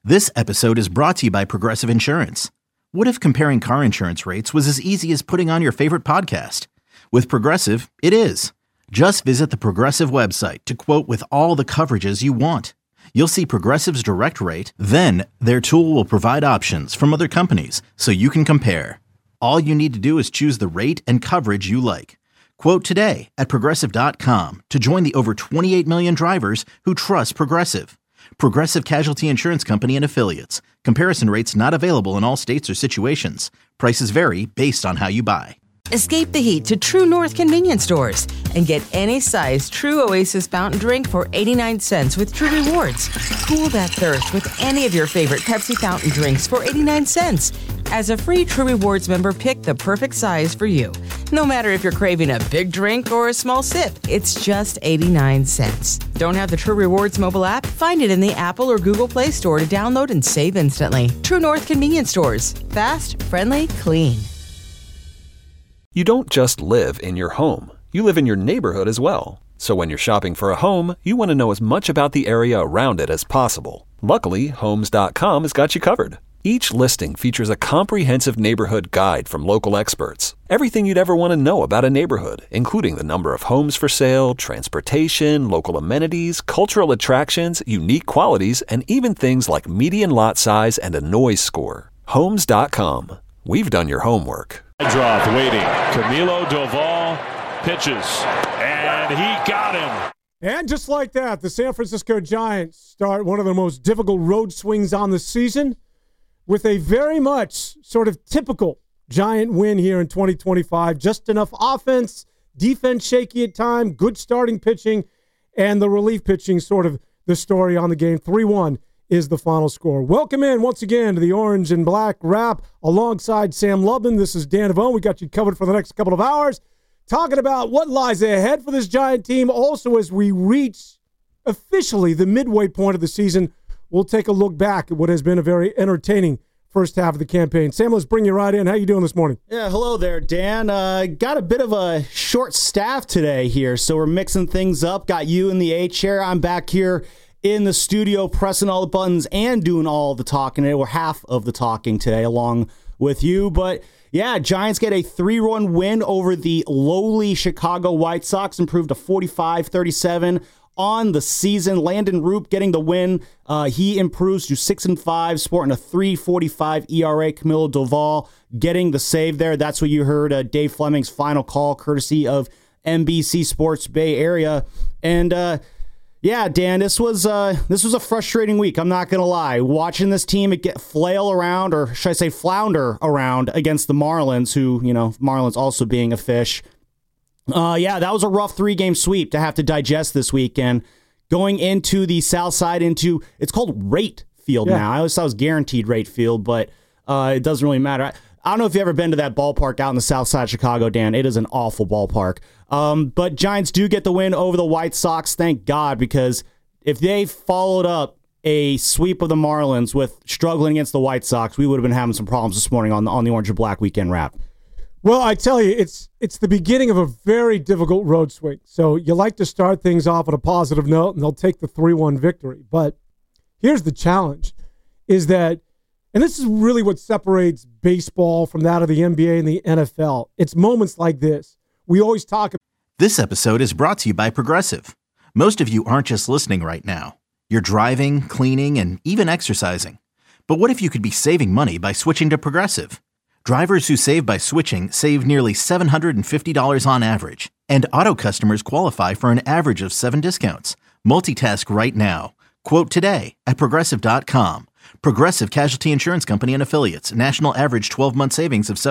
This episode is brought to you by Progressive Insurance. What if comparing car insurance rates was as easy as putting on your favorite podcast? With Progressive, it is. Just visit the Progressive website to quote with all the coverages you want. You'll see Progressive's direct rate, then their tool will provide options from other companies so you can compare. All you need to do is choose the rate and coverage you like. Quote today at Progressive.com to join the over 28 million drivers who trust Progressive. Progressive Casualty Insurance Company and Affiliates. Comparison rates not available in all states or situations. Prices vary based on how you buy. Escape the heat to True North convenience stores and get any size True Oasis fountain drink for 89 cents with True Rewards. Cool that thirst with any of your favorite Pepsi fountain drinks for 89 cents. As a free True Rewards member, pick the perfect size for you. No matter if you're craving a big drink or a small sip, it's just 89 cents. Don't have the True Rewards mobile app? Find it in the Apple or Google Play Store to download and save instantly. True North convenience stores. Fast, friendly, clean. You don't just live in your home. You live in your neighborhood as well. So when you're shopping for a home, you want to know as much about the area around it as possible. Luckily, Homes.com has got you covered. Each listing features a comprehensive neighborhood guide from local experts. Everything you'd ever want to know about a neighborhood, including the number of homes for sale, transportation, local amenities, cultural attractions, unique qualities, and even things like median lot size and a noise score. Homes.com. We've done your homework. Droth waiting. Camilo Doval pitches, and he got him. And just like that, the San Francisco Giants start one of the most difficult road swings on the season with a very much sort of typical Giant win here in 2025. Just enough offense, defense shaky at time, good starting pitching, and the relief pitching sort of the story on the game. 3-1 is the final score. Welcome in once again to the Orange and Black Wrap alongside Sam Lubman. This is Dan Devone. We got you covered for the next couple of hours, talking about what lies ahead for this Giant team. Also, as we reach officially the midway point of the season, we'll take a look back at what has been a very entertaining first half of the campaign. Sam, let's bring you right in. How you doing this morning? Yeah, hello there, Dan. Got a bit of a short staff today here, so we're mixing things up. Got you in the A chair. I'm back here in the studio pressing all the buttons and doing all the talking, or half of the talking today along with you. But yeah, Giants get a 3-1 win over the lowly Chicago White Sox, improved to 45-37 on the season. Landon Roop getting the win. He improves to 6-5, sporting a 3.45 ERA. Camilo Doval getting the save there. That's what you heard Dave Fleming's final call, courtesy of NBC Sports Bay Area. And yeah, Dan, this was a frustrating week. I'm not gonna lie. Watching this team get flail around, or should I say flounder around against the Marlins, who, you know, Marlins also being a fish. Yeah, that was a rough 3-game sweep to have to digest this weekend. Going into the South Side, it's called Rate Field now. I always thought it was Guaranteed Rate Field, but it doesn't really matter. I don't know if you've ever been to that ballpark out in the South Side of Chicago, Dan. It is an awful ballpark. But Giants do get the win over the White Sox, thank God, because if they followed up a sweep of the Marlins with struggling against the White Sox, we would have been having some problems this morning on the Orange and Black Weekend Wrap. Well, I tell you, it's the beginning of a very difficult road swing. So you like to start things off on a positive note, and they'll take the 3-1 victory. But here's the challenge, is that, and this is really what separates baseball from that of the NBA and the NFL. It's moments like this. We always talk about. This episode is brought to you by Progressive. Most of you aren't just listening right now. You're driving, cleaning, and even exercising. But what if you could be saving money by switching to Progressive? Drivers who save by switching save nearly $750 on average. And auto customers qualify for an average of 7 discounts. Multitask right now. Quote today at Progressive.com. Progressive Casualty Insurance Company and Affiliates. National average 12-month savings of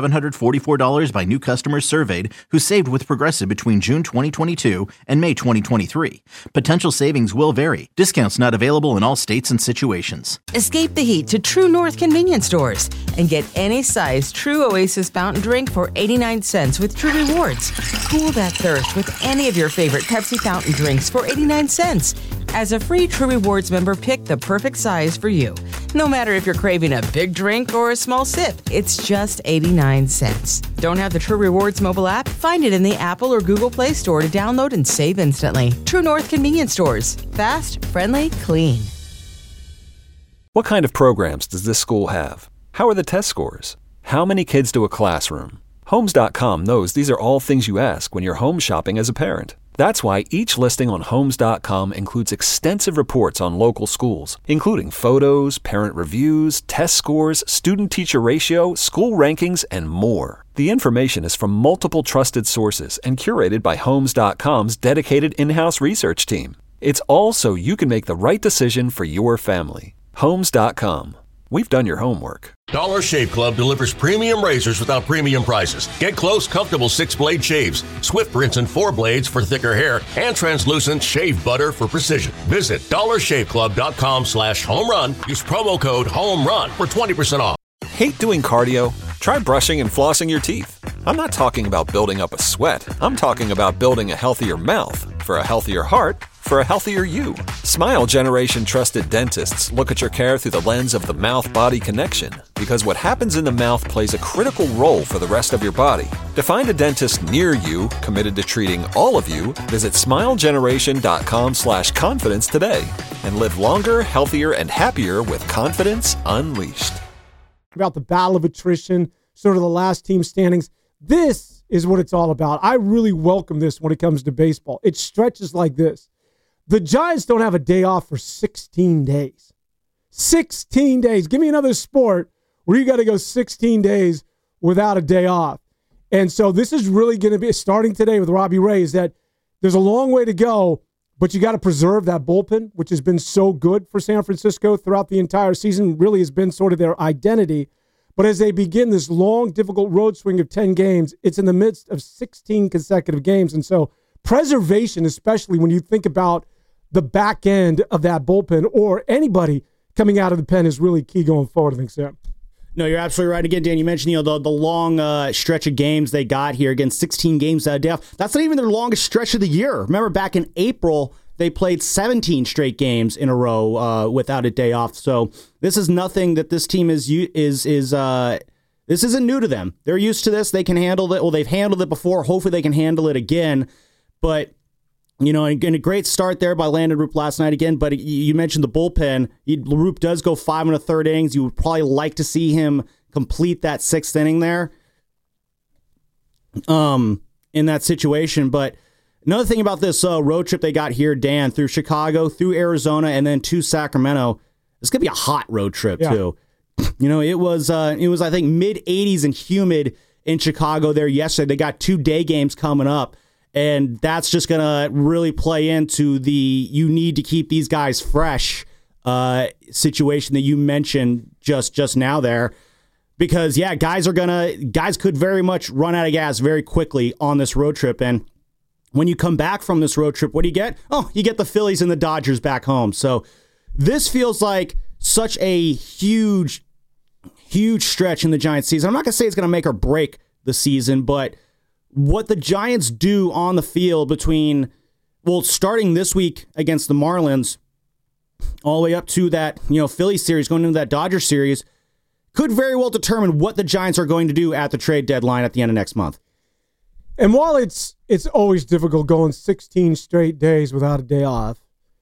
$744 by new customers surveyed who saved with Progressive between June 2022 and May 2023. Potential savings will vary. Discounts not available in all states and situations. Escape the heat to True North convenience stores and get any size True Oasis fountain drink for 89 cents with True Rewards. Cool that thirst with any of your favorite Pepsi fountain drinks for 89 cents. As a free True Rewards member, pick the perfect size for you. No matter if you're craving a big drink or a small sip, it's just 89 cents. Don't have the True Rewards mobile app? Find it in the Apple or Google Play Store to download and save instantly. True North convenience stores. Fast, friendly, clean. What kind of programs does this school have? How are the test scores? How many kids do a classroom? Homes.com knows these are all things you ask when you're home shopping as a parent. That's why each listing on Homes.com includes extensive reports on local schools, including photos, parent reviews, test scores, student-teacher ratio, school rankings, and more. The information is from multiple trusted sources and curated by Homes.com's dedicated in-house research team. It's all so you can make the right decision for your family. Homes.com. We've done your homework. Dollar Shave Club delivers premium razors without premium prices. Get close, comfortable 6-blade shaves, swift rinse and 4 blades for thicker hair, and translucent shave butter for precision. Visit dollarshaveclub.com/homerun. Use promo code HOMERUN for 20% off. Hate doing cardio? Try brushing and flossing your teeth. I'm not talking about building up a sweat. I'm talking about building a healthier mouth for a healthier heart for a healthier you. Smile Generation trusted dentists look at your care through the lens of the mouth-body connection, because what happens in the mouth plays a critical role for the rest of your body. To find a dentist near you committed to treating all of you, visit smilegeneration.com/confidence today and live longer, healthier, and happier with confidence unleashed. About the battle of attrition, sort of the last team standings. This is what it's all about. I really welcome this when it comes to baseball. It stretches like this. The Giants don't have a day off for 16 days. 16 days. Give me another sport where you got to go 16 days without a day off. And so this is really going to be, starting today with Robbie Ray, is that there's a long way to go, but you got to preserve that bullpen, which has been so good for San Francisco throughout the entire season, really has been sort of their identity. But as they begin this long, difficult road swing of 10 games, it's in the midst of 16 consecutive games. And so preservation, especially when you think about the back end of that bullpen or anybody coming out of the pen, is really key going forward, I think, Sam. No, you're absolutely right. Again, Dan, you mentioned the long stretch of games they got here. Again, 16 games out of day off. That's not even their longest stretch of the year. Remember, back in April, they played 17 straight games in a row without a day off. So this is nothing that this team is this isn't new to them. They're used to this. They can handle it. Well, they've handled it before. Hopefully they can handle it again. But, you know, and a great start there by Landon Roop last night again. But you mentioned the bullpen. Roop does go 5 1/3 innings. You would probably like to see him complete that 6th inning there in that situation. But another thing about this road trip they got here, Dan, through Chicago, through Arizona, and then to Sacramento, it's going to be a hot road trip, too. You know, it was I think, mid-80s and humid in Chicago there yesterday. They got 2 day games coming up, and that's just going to really play into the you need to keep these guys fresh situation that you mentioned just now there. Because, yeah, guys could very much run out of gas very quickly on this road trip, and when you come back from this road trip, what do you get? Oh, you get the Phillies and the Dodgers back home. So this feels like such a huge stretch in the Giants season. I'm not going to say it's going to make or break the season, but what the Giants do on the field between, starting this week against the Marlins, all the way up to that, Phillies series, going into that Dodgers series, could very well determine what the Giants are going to do at the trade deadline at the end of next month. And while it's always difficult going 16 straight days without a day off,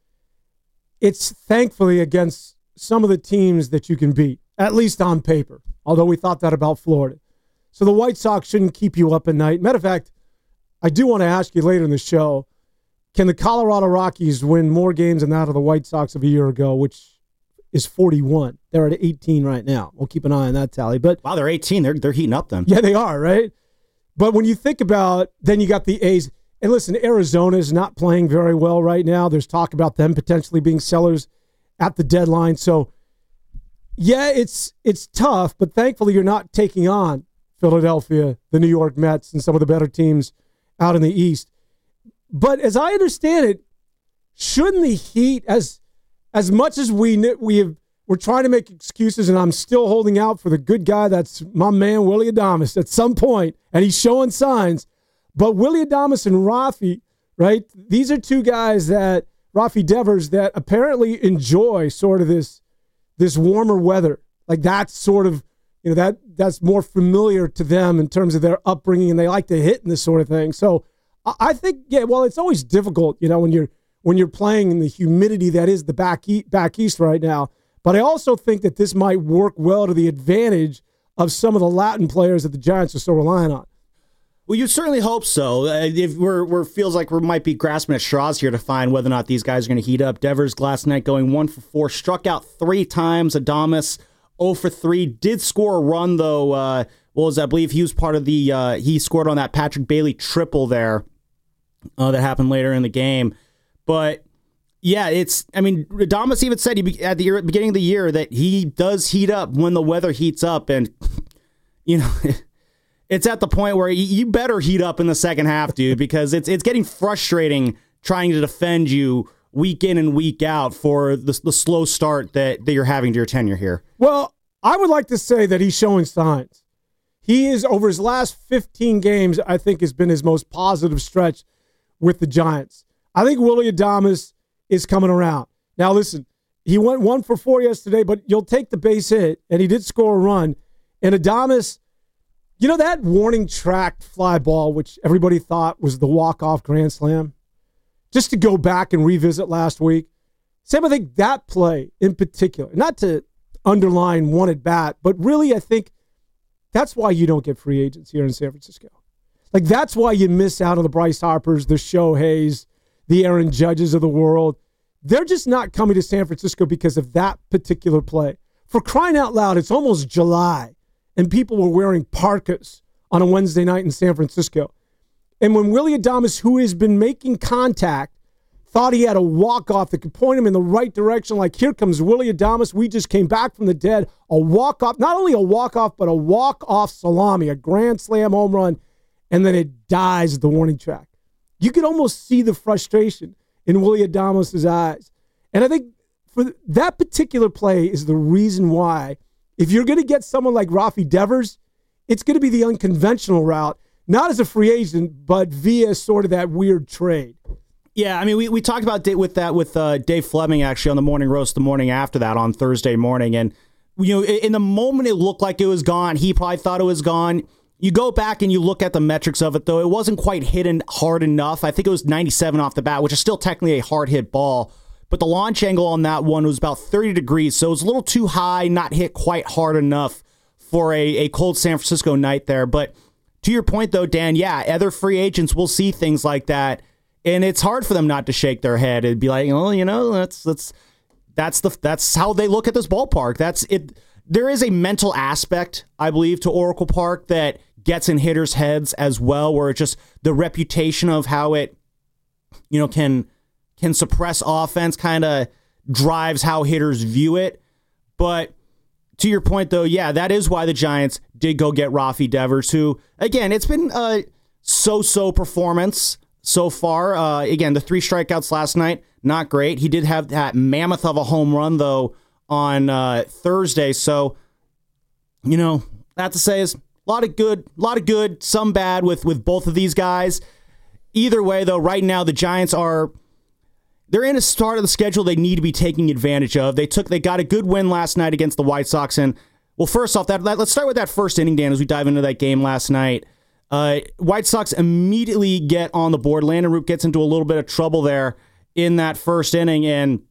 it's thankfully against some of the teams that you can beat, at least on paper, although we thought that about Florida. So the White Sox shouldn't keep you up at night. Matter of fact, I do want to ask you later in the show, can the Colorado Rockies win more games than that of the White Sox of a year ago, which is 41? They're at 18 right now. We'll keep an eye on that tally. But wow, they're 18. They're heating up then. Yeah, they are, right? But when you think about, then you got the A's. And listen, Arizona is not playing very well right now. There's talk about them potentially being sellers at the deadline. So, yeah, it's tough, but thankfully you're not taking on Philadelphia, the New York Mets, and some of the better teams out in the East. But as I understand it, shouldn't the Heat, as much as we're trying to make excuses, and I'm still holding out for the good guy that's my man, Willy Adames, at some point, and he's showing signs. But Willy Adames and Rafi, right? These are two guys that, Rafi Devers, that apparently enjoy sort of this warmer weather. Like that's sort of, that's more familiar to them in terms of their upbringing, and they like to hit in this sort of thing. So I think, it's always difficult, when you're playing in the humidity that is the back east right now. But I also think that this might work well to the advantage of some of the Latin players that the Giants are so reliant on. Well, you certainly hope so. If we're feels like we might be grasping at straws here to find whether or not these guys are going to heat up. Devers last night going 1 for 4, struck out 3 times. Adames 0 for 3, did score a run though. I believe he was part of the. He scored on that Patrick Bailey triple there that happened later in the game. But yeah, Adames even said at the beginning of the year that he does heat up when the weather heats up, and it's at the point where you better heat up in the second half, dude, because it's getting frustrating trying to defend you week in and week out for the slow start that you're having to your tenure here. Well, I would like to say that he's showing signs. He is, over his last 15 games, I think has been his most positive stretch with the Giants. I think Willy Adames is coming around. Now, listen, he went 1 for 4 yesterday, but you'll take the base hit, and he did score a run. And Adames, that warning track fly ball, which everybody thought was the walk-off grand slam, just to go back and revisit last week, Sam, I think that play in particular, not to underline one at bat, but really I think that's why you don't get free agents here in San Francisco. Like, that's why you miss out on the Bryce Harpers, the Shoheis, the Aaron Judges of the world. They're just not coming to San Francisco because of that particular play. For crying out loud, it's almost July, and people were wearing parkas on a Wednesday night in San Francisco. And when Willy Adames, who has been making contact, thought he had a walk-off that could point him in the right direction, like, here comes Willy Adames, we just came back from the dead, a walk-off, not only a walk-off, but a walk-off salami, a grand slam home run, and then it dies at the warning track. You could almost see the frustration in Willy Adames' eyes. And I think for that particular play is the reason why, if you're going to get someone like Rafi Devers, it's going to be the unconventional route, not as a free agent, but via sort of that weird trade. Yeah, I mean, we talked about with Dave Fleming actually on the morning roast the morning after that on Thursday morning. And, in the moment it looked like it was gone. He probably thought it was gone. You go back and you look at the metrics of it, though. It wasn't quite hit hard enough. I think it was 97 off the bat, which is still technically a hard hit ball. But the launch angle on that one was about 30 degrees, so it was a little too high, not hit quite hard enough for a cold San Francisco night there. But to your point, though, Dan, yeah, other free agents will see things like that, and it's hard for them not to shake their head and be like, that's how they look at this ballpark. That's it. There is a mental aspect, I believe, to Oracle Park that gets in hitters' heads as well, where it's just the reputation of how it, can suppress offense kind of drives how hitters view it. But to your point, though, yeah, that is why the Giants did go get Rafi Devers, who, again, it's been a so-so performance so far. Again, the 3 strikeouts last night, not great. He did have that mammoth of a home run, though, on Thursday. So, that to say is a lot of good, some bad with both of these guys. Either way, though, right now the Giants they're in a start of the schedule they need to be taking advantage of. They got a good win last night against the White Sox. And, well, first off, let's start with that first inning, Dan, as we dive into that game last night. White Sox immediately get on the board. Landon Root gets into a little bit of trouble there in that first inning. And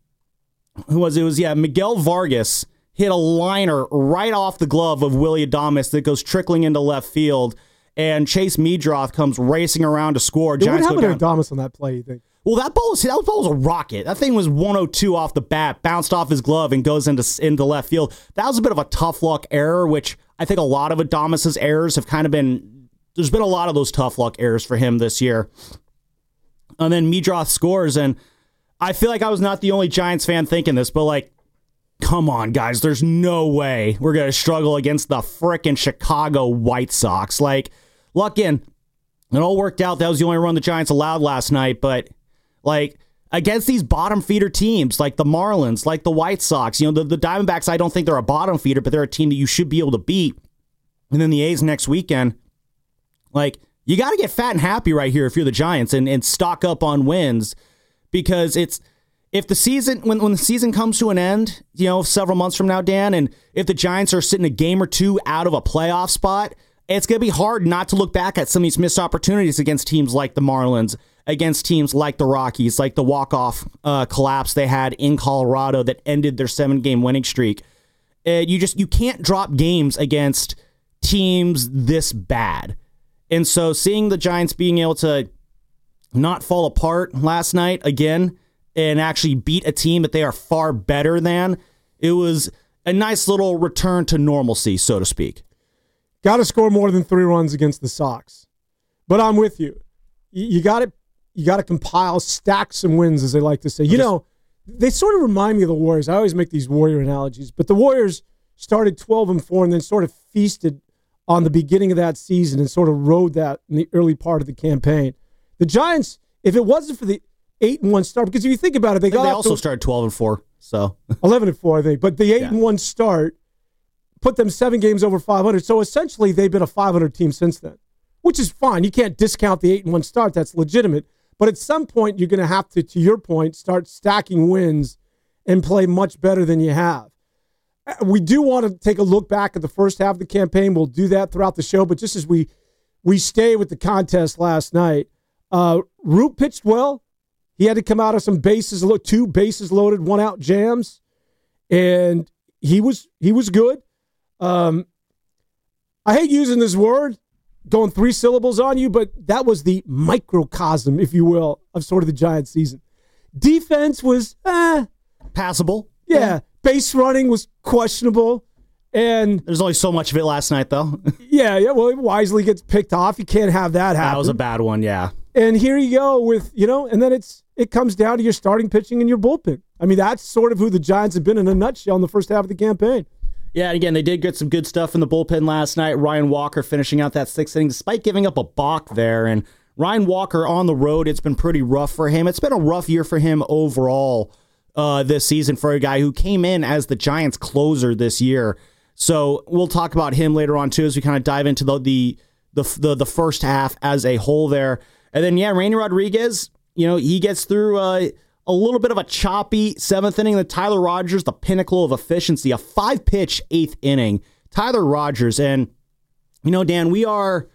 Miguel Vargas hit a liner right off the glove of Willy Adames that goes trickling into left field. And Chase Meadroth comes racing around to score. What happened to Adames on that play, you think? Well, that ball was a rocket. That thing was 102 off the bat, bounced off his glove, and goes into left field. That was a bit of a tough luck error, which I think a lot of Adames' errors have kind of been. There's been a lot of those tough luck errors for him this year. And then Meadroth scores, and I feel like I was not the only Giants fan thinking this, but come on, guys, there's no way we're going to struggle against the frickin' Chicago White Sox. Luck in. It all worked out. That was the only run the Giants allowed last night, but against these bottom feeder teams like the Marlins, like the White Sox, the Diamondbacks, I don't think they're a bottom feeder, but they're a team that you should be able to beat. And then the A's next weekend, you got to get fat and happy right here if you're the Giants and stock up on wins, because if the season, when the season comes to an end, several months from now, Dan, and if the Giants are sitting a game or two out of a playoff spot, it's going to be hard not to look back at some of these missed opportunities against teams like the Marlins, against teams like the Rockies, like the walk-off collapse they had in Colorado that ended their 7-game winning streak. You can't drop games against teams this bad. And so seeing the Giants being able to not fall apart last night again and actually beat a team that they are far better than, it was a nice little return to normalcy, so to speak. Got to score more than 3 runs against the Sox. But I'm with you. You got to compile, stack some wins, as they like to say. They sort of remind me of the Warriors. I always make these Warrior analogies. But the Warriors started 12-4 and then sort of feasted on the beginning of that season and sort of rode that in the early part of the campaign. The Giants, if it wasn't for the 8-1 start, because if you think about it, they also started 12-4, so 11-4, I think. But the 8-1 start put them 7 games over 500. So essentially, they've been a 500 team since then, which is fine. You can't discount the 8-1 start; that's legitimate. But at some point, you're going to have to your point, start stacking wins and play much better than you have. We do want to take a look back at the first half of the campaign. We'll do that throughout the show. But just as we stay with the contest last night, Root pitched well. He had to come out of some 2 bases loaded, 1-out jams, and he was good. I hate using this word, going 3 syllables on you, but that was the microcosm, if you will, of sort of the Giants season. Defense was passable. Yeah. Base running was questionable. And there's only so much of it last night, though. yeah. Well, Wisely gets picked off. You can't have that happen. That was a bad one, yeah. And here you go with, and then it comes down to your starting pitching and your bullpen. I mean, that's sort of who the Giants have been in a nutshell in the first half of the campaign. Yeah, and again, they did get some good stuff in the bullpen last night. Ryan Walker finishing out that 6th inning despite giving up a balk there. And Ryan Walker on the road, it's been pretty rough for him. It's been a rough year for him overall this season for a guy who came in as the Giants closer this year. So we'll talk about him later on, too, as we kind of dive into the first half as a whole there. And then, Randy Rodriguez, he gets through a little bit of a choppy 7th inning. The Tyler Rogers, the pinnacle of efficiency, a 5-pitch 8th inning. Tyler Rogers. And, Dan, we are,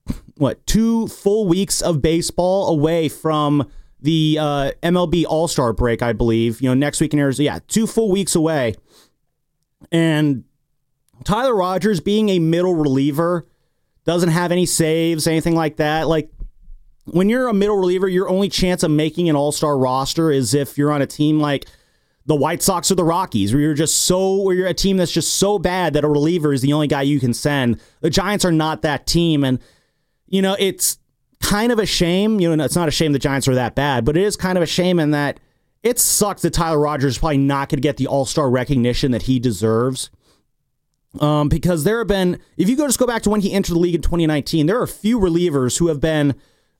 2 full weeks of baseball away from the MLB All-Star break, I believe. Next week in Arizona. 2 full weeks away. And Tyler Rogers, being a middle reliever, doesn't have any saves, anything like that. Like, when you're a middle reliever, your only chance of making an all-star roster is if you're on a team like the White Sox or the Rockies, where you're a team that's just so bad that a reliever is the only guy you can send. The Giants are not that team, and it's kind of a shame. It's not a shame the Giants are that bad, but it is kind of a shame in that it sucks that Tyler Rogers is probably not going to get the all-star recognition that he deserves. Because there have been, if you go back to when he entered the league in 2019, there are a few relievers who have been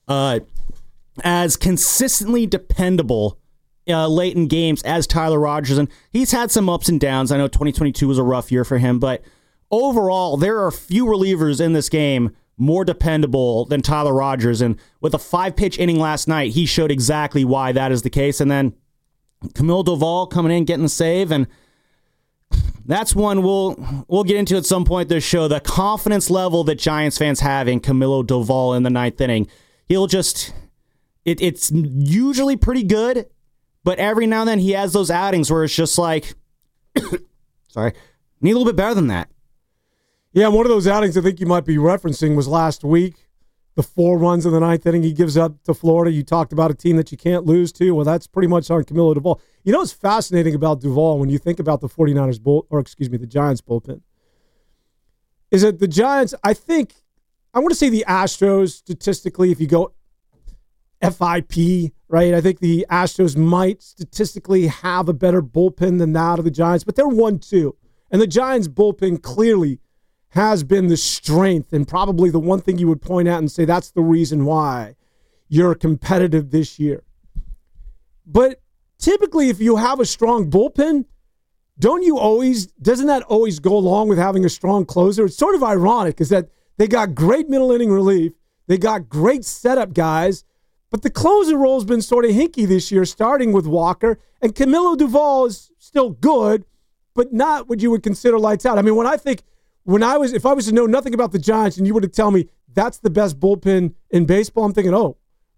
as consistently dependable late in games as Tyler Rogers. And he's had some ups and downs. I know 2022 was a rough year for him, but overall, there are few relievers in this game more dependable than Tyler Rogers. And with a 5-pitch inning last night, he showed exactly why that is the case. And then Camilo Doval coming in, getting the save. And that's one we'll get into at some point this show, the confidence level that Giants fans have in Camilo Doval in the 9th inning. He'll just, it's usually pretty good, but every now and then he has those outings where it's just like, sorry, need a little bit better than that. Yeah, one of those outings I think you might be referencing was last week. The 4 runs in the 9th inning he gives up to Florida. You talked about a team that you can't lose to. Well, that's pretty much on Camilo Doval. What's fascinating about Doval when you think about the the Giants bullpen is that the Giants, I want to say the Astros, statistically, if you go FIP, right? I think the Astros might statistically have a better bullpen than that of the Giants, but they're 1-2. And the Giants bullpen clearly has been the strength and probably the one thing you would point out and say that's the reason why you're competitive this year. But typically, if you have a strong bullpen, doesn't that always go along with having a strong closer? It's sort of ironic is that they got great middle inning relief. They got great setup guys, but the closer role's been sort of hinky this year, starting with Walker. And Camilo Doval is still good, but not what you would consider lights out. I mean, if I was to know nothing about the Giants and you were to tell me that's the best bullpen in baseball, I'm thinking,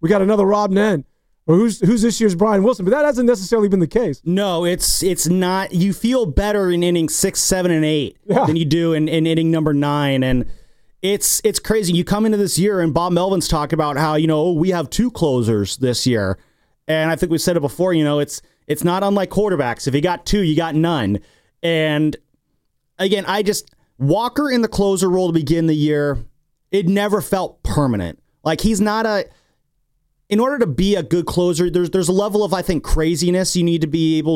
we got another Rob Nen, or who's this year's Brian Wilson. But that hasn't necessarily been the case. No, it's not. You feel better in inning 6, 7, and 8 than you do in inning number 9, and it's crazy. You come into this year, and Bob Melvin's talked about how we have 2 closers this year, and I think we said it before. It's not unlike quarterbacks. If you got 2, you got none. And again, Walker in the closer role to begin the year, it never felt permanent. Like he's not in order to be a good closer, there's a level of, I think, craziness you need to be able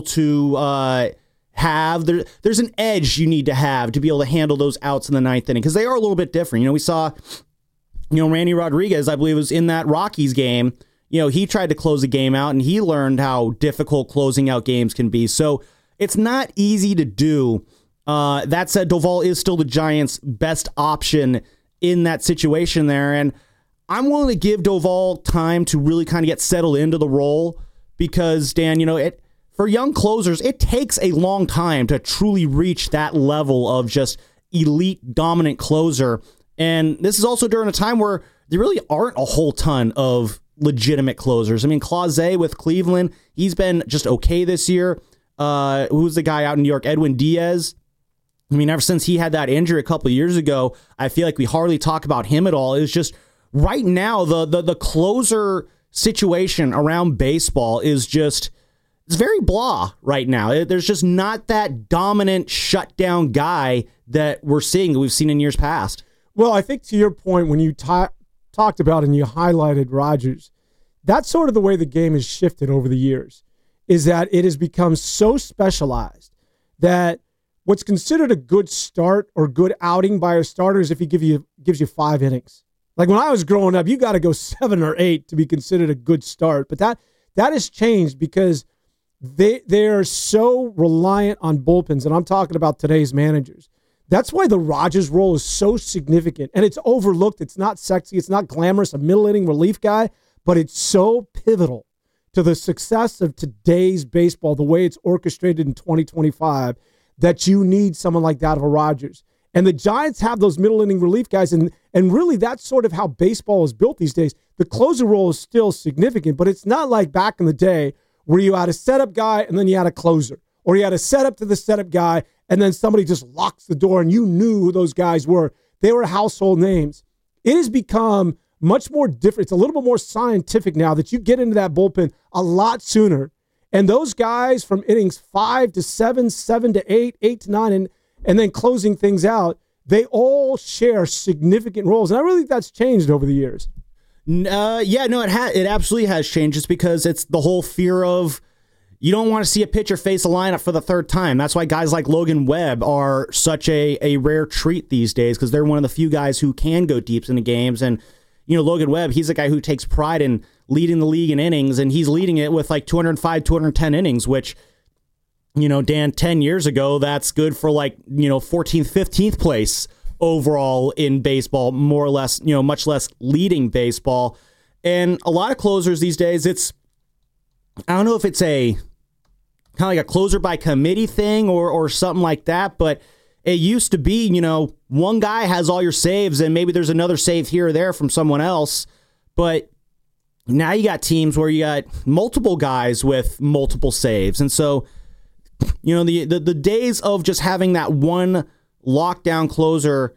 to have. There's an edge you need to have to be able to handle those outs in the 9th inning, because they are a little bit different. We saw, Randy Rodriguez, I believe, was in that Rockies game. He tried to close the game out, and he learned how difficult closing out games can be. So it's not easy to do. That said, Doval is still the Giants' best option in that situation there, and I'm willing to give Doval time to really kind of get settled into the role, because, Dan, for young closers, it takes a long time to truly reach that level of just elite dominant closer. And this is also during a time where there really aren't a whole ton of legitimate closers. I mean, Clase with Cleveland, he's been just okay this year. Who's the guy out in New York? Edwin Diaz. I mean, ever since he had that injury a couple of years ago, I feel like we hardly talk about him at all. It's just right now, the closer situation around baseball is just, it's very blah right now. There's just not that dominant shutdown guy that we've seen in years past. Well, I think to your point, when you talked about and you highlighted Rodgers, that's sort of the way the game has shifted over the years, is that it has become so specialized that what's considered a good start or good outing by a starter is if he gives you 5 innings. Like when I was growing up, you got to go 7 or 8 to be considered a good start. But that has changed because they are so reliant on bullpens, and I'm talking about today's managers. That's why the Rodgers role is so significant, and it's overlooked. It's not sexy. It's not glamorous, a middle-inning relief guy, but it's so pivotal to the success of today's baseball, the way it's orchestrated in 2025, that you need someone like that of a Rodgers. And the Giants have those middle-inning relief guys, and really that's sort of how baseball is built these days. The closer role is still significant, but it's not like back in the day where you had a setup guy and then you had a closer, or you had a setup to the setup guy and then somebody just locks the door and you knew who those guys were. They were household names. It has become much more different. It's a little bit more scientific now that you get into that bullpen a lot sooner. And those guys from innings 5 to 7, 7 to 8, 8 to 9, and then closing things out, they all share significant roles. And I really think that's changed over the years. It absolutely has changed. It's because it's the whole fear of you don't want to see a pitcher face a lineup for the 3rd time. That's why guys like Logan Webb are such a rare treat these days, because they're one of the few guys who can go deep into games. And, Logan Webb, he's a guy who takes pride in leading the league in innings, and he's leading it with like 205, 210 innings, which, Dan, 10 years ago, that's good for 14th, 15th place overall in baseball, more or less, much less leading baseball. And a lot of closers these days, I don't know if it's a kind of like a closer by committee thing or something like that, but it used to be, one guy has all your saves and maybe there's another save here or there from someone else. But now you got teams where you got multiple guys with multiple saves. And so, the days of just having that one lockdown closer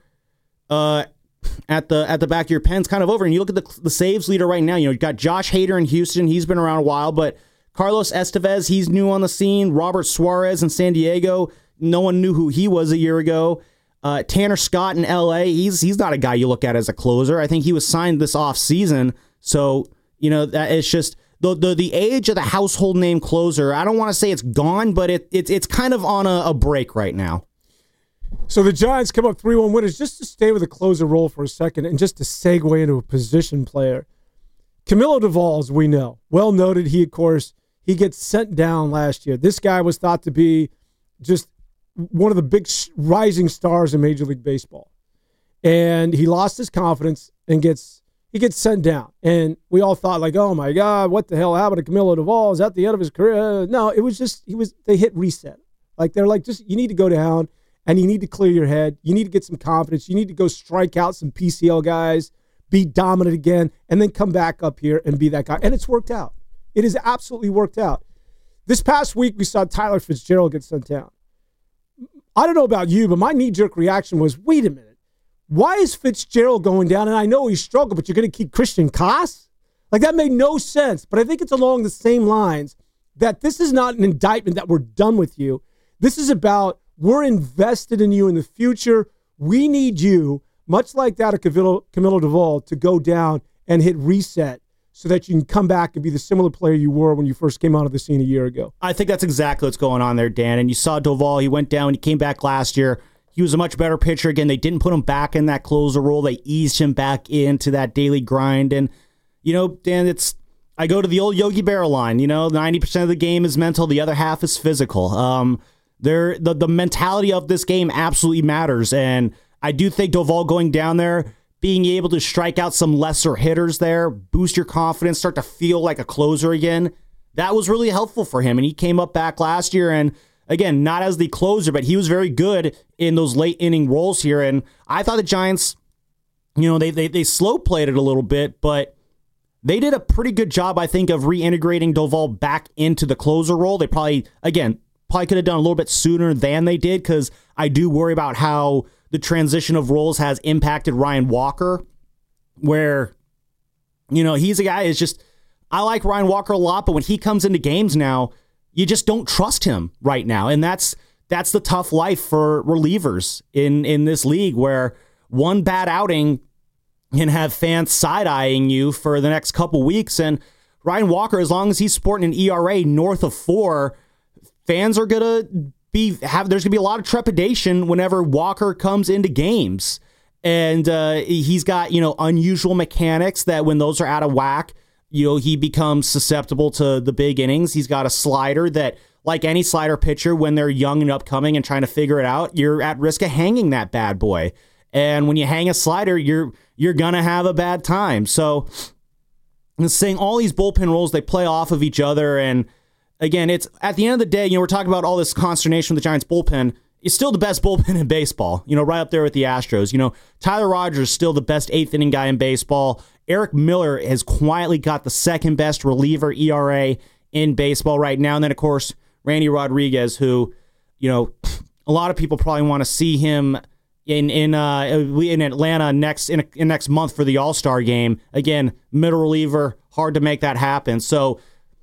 at the back of your pen's kind of over. And you look at the saves leader right now. You've got Josh Hader in Houston. He's been around a while, but Carlos Estevez, he's new on the scene. Robert Suarez in San Diego, no one knew who he was a year ago. Tanner Scott in LA, he's not a guy you look at as a closer. I think he was signed this off season. So, that it's just the age of the household name closer. I don't want to say it's gone, but it's kind of on a break right now. So the Giants come up 3-1 winners. Just to stay with the closer role for a second and just to segue into a position player. Camilo Doval, as we know, well noted. He gets sent down last year. This guy was thought to be just one of the big rising stars in Major League Baseball. And he lost his confidence and he gets sent down. And we all thought oh my God, what the hell happened to Camilo Doval? Is that the end of his career? No, it was just, they hit reset. They're you need to go down. And you need to clear your head. You need to get some confidence. You need to go strike out some PCL guys, be dominant again, and then come back up here and be that guy. And it's worked out. It has absolutely worked out. This past week, we saw Tyler Fitzgerald get sent down. I don't know about you, but my knee-jerk reaction was, wait a minute. Why is Fitzgerald going down? And I know he struggled, but you're going to keep Christian Koss? Like, that made no sense. But I think it's along the same lines that this is not an indictment that we're done with you. This is about we're invested in you in the future. We need you, much like that of Camilo Doval, to go down and hit reset so that you can come back and be the similar player you were when you first came out of the scene a year ago. I think that's exactly what's going on there, Dan. And you saw Doval, he went down, he came back last year. He was a much better pitcher. Again, they didn't put him back in that closer role. They eased him back into that daily grind. And, Dan, I go to the old Yogi Berra line. 90% of the game is mental. The other half is physical. The mentality of this game absolutely matters. And I do think Doval going down there, being able to strike out some lesser hitters there, boost your confidence, start to feel like a closer again, that was really helpful for him. And he came up back last year, and again, not as the closer, but he was very good in those late inning roles here. And I thought the Giants, they slow played it a little bit, but they did a pretty good job, I think, of reintegrating Doval back into the closer role. They probably could have done a little bit sooner than they did, because I do worry about how the transition of roles has impacted Ryan Walker, where, he's a guy I like Ryan Walker a lot, but when he comes into games now, you just don't trust him right now. And that's the tough life for relievers in this league, where one bad outing can have fans side-eyeing you for the next couple weeks. And Ryan Walker, as long as he's sporting an ERA north of 4, fans are going to there's going to be a lot of trepidation whenever Walker comes into games. And he's got, unusual mechanics that when those are out of whack, he becomes susceptible to the big innings. He's got a slider that, like any slider pitcher, when they're young and upcoming and trying to figure it out, you're at risk of hanging that bad boy. And when you hang a slider, you're going to have a bad time. So I'm saying all these bullpen roles, they play off of each other. And again, it's at the end of the day, we're talking about all this consternation with the Giants bullpen. It's still the best bullpen in baseball, right up there with the Astros. Tyler Rogers is still the best 8th inning guy in baseball. Eric Miller has quietly got the second best reliever ERA in baseball right now. And then, of course, Randy Rodriguez, who, a lot of people probably want to see him in Atlanta next month for the All-Star game. Again, middle reliever, hard to make that happen. So,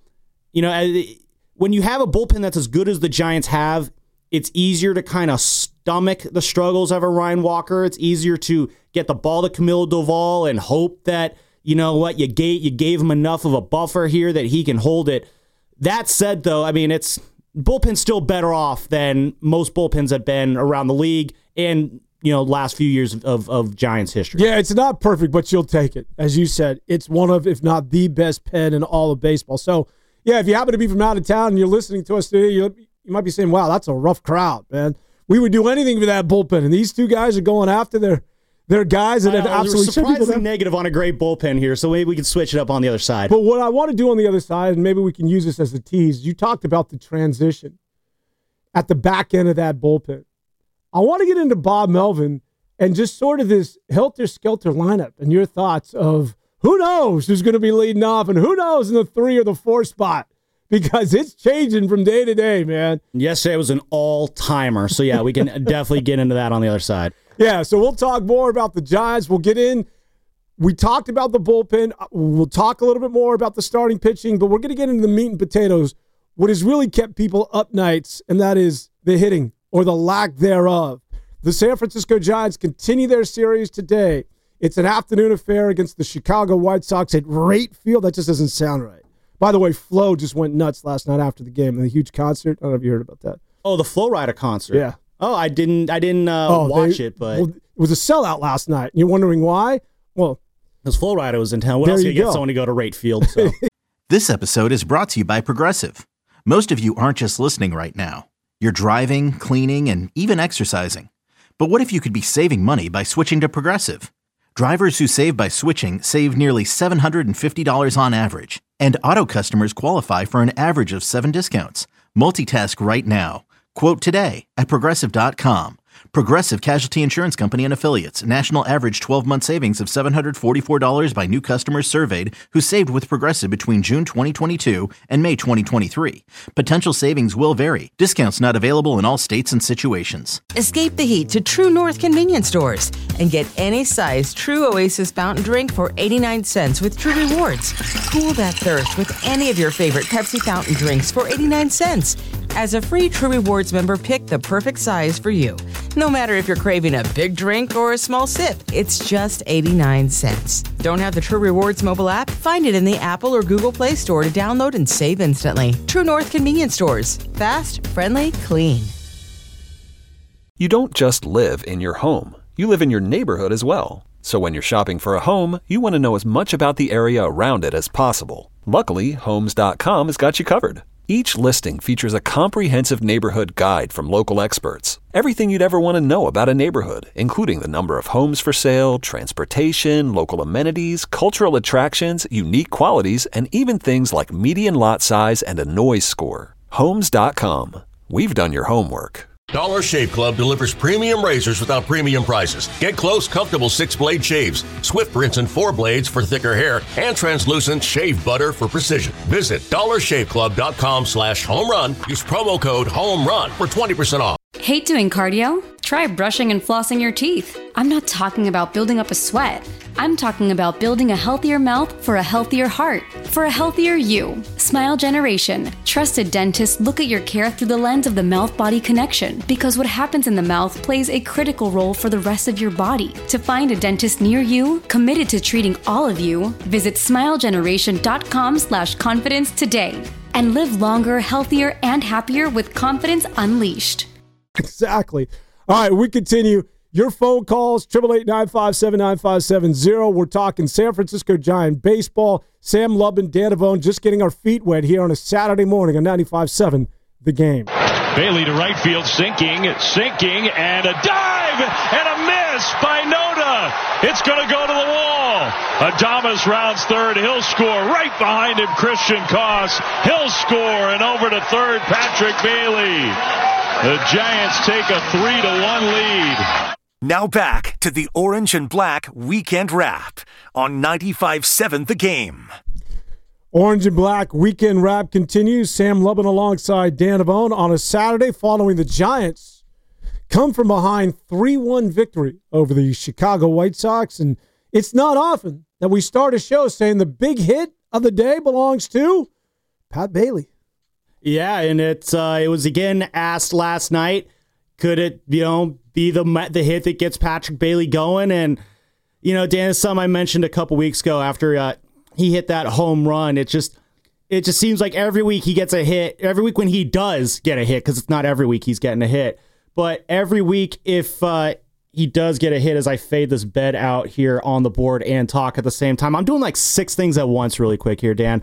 when you have a bullpen that's as good as the Giants have, it's easier to kind of stomach the struggles of a Ryan Walker. It's easier to get the ball to Camilo Doval and hope that, you gave him enough of a buffer here that he can hold it. That said, though, bullpen's still better off than most bullpens have been around the league and, last few years of Giants history. Yeah, it's not perfect, but you'll take it. As you said, it's one of, if not the best pen in all of baseball. So, yeah, if you happen to be from out of town and you're listening to us today, you might be saying, wow, that's a rough crowd, man. We would do anything for that bullpen. And these two guys are going after their guys that have absolutely surprisingly negative on a great bullpen here, so maybe we can switch it up on the other side. But what I want to do on the other side, and maybe we can use this as a tease, you talked about the transition at the back end of that bullpen. I want to get into Bob Melvin and just sort of this helter-skelter lineup and your thoughts of who knows who's going to be leading off and who knows in the 3 or the 4 spot, because it's changing from day to day, man. Yesterday was an all-timer, so yeah, we can definitely get into that on the other side. Yeah, so we'll talk more about the Giants. We'll get in. We talked about the bullpen. We'll talk a little bit more about the starting pitching, but we're going to get into the meat and potatoes, what has really kept people up nights, and that is the hitting or the lack thereof. The San Francisco Giants continue their series today. It's an afternoon affair against the Chicago White Sox at Rate Field. That just doesn't sound right. By the way, Flo just went nuts last night after the game in a huge concert. I don't know if you heard about that. Oh, the Flo Rida concert. Yeah. Oh, I didn't watch it, but it was a sellout last night. You're wondering why? Well, because Flo Rida was in town. What else can you get someone to go to Rate Field? So. This episode is brought to you by Progressive. Most of you aren't just listening right now. You're driving, cleaning, and even exercising. But what if you could be saving money by switching to Progressive? Drivers who save by switching save nearly $750 on average. And auto customers qualify for an average of 7 discounts. Multitask right now. Quote today at Progressive.com. Progressive Casualty Insurance Company and Affiliates. National average 12-month savings of $744 by new customers surveyed who saved with Progressive between June 2022 and May 2023. Potential savings will vary. Discounts not available in all states and situations. Escape the heat to True North convenience stores and get any size True Oasis fountain drink for 89 cents with True Rewards. Cool that thirst with any of your favorite Pepsi fountain drinks for 89 cents. As a free True Rewards member, pick the perfect size for you. No matter if you're craving a big drink or a small sip, it's just 89 cents. Don't have the True Rewards mobile app? Find it in the Apple or Google Play Store to download and save instantly. True North convenience stores. Fast, friendly, clean. You don't just live in your home. You live in your neighborhood as well. So when you're shopping for a home, you want to know as much about the area around it as possible. Luckily, Homes.com has got you covered. Each listing features a comprehensive neighborhood guide from local experts. Everything you'd ever want to know about a neighborhood, including the number of homes for sale, transportation, local amenities, cultural attractions, unique qualities, and even things like median lot size and a noise score. Homes.com. We've done your homework. Dollar Shave Club delivers premium razors without premium prices. Get close, comfortable 6-blade shaves, Swift rinse and 4 blades for thicker hair, and translucent shave butter for precision. Visit dollarshaveclub.com/homerun. Use promo code HOMERUN for 20% off. Hate doing cardio? Try brushing and flossing your teeth. I'm not talking about building up a sweat. I'm talking about building a healthier mouth for a healthier heart, for a healthier you. Smile Generation. Trusted dentists look at your care through the lens of the mouth-body connection, because what happens in the mouth plays a critical role for the rest of your body. To find a dentist near you, committed to treating all of you, visit smilegeneration.com/confidence today and live longer, healthier, and happier with confidence unleashed. Exactly. All right, we continue. Your phone calls, 888-957-9570. We're talking San Francisco Giant baseball. Sam Lubin, Dan Devone, just getting our feet wet here on a Saturday morning on 95.7 The Game. Bailey to right field, sinking, and a dive, and a miss by Noda. It's going to go to the wall. Adames rounds third. He'll score. Right behind him, Christian Koss. He'll score, and over to third, Patrick Bailey. The Giants take a 3-1 lead. Now back to the Orange and Black Weekend Wrap on 95.7 The Game. Orange and Black Weekend Wrap continues. Sam Lubin alongside Dan Devone on a Saturday following the Giants come from behind 3-1 victory over the Chicago White Sox. And it's not often that we start a show saying the big hit of the day belongs to Pat Bailey. Yeah, and it was again asked last night, could it, be the hit that gets Patrick Bailey going? And, Dan, it's something I mentioned a couple weeks ago after he hit that home run. It just seems like every week he gets a hit. Every week when he does get a hit, because it's not every week he's getting a hit, but every week if he does get a hit, as I fade this bed out here on the board and talk at the same time. I'm doing like 6 things at once really quick here, Dan.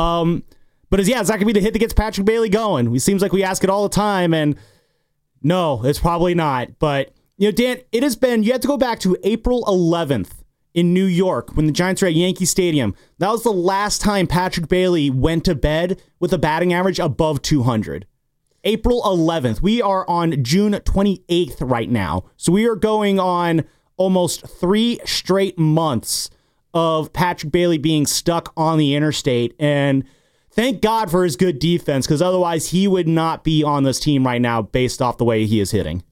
But is that going to be the hit that gets Patrick Bailey going? It seems like we ask it all the time, and no, it's probably not. But, Dan, it has been, you have to go back to April 11th in New York when the Giants were at Yankee Stadium. That was the last time Patrick Bailey went to bed with a batting average above 200. April 11th. We are on June 28th right now. So we are going on almost 3 straight months of Patrick Bailey being stuck on the interstate, and thank God for his good defense, because otherwise he would not be on this team right now based off the way he is hitting.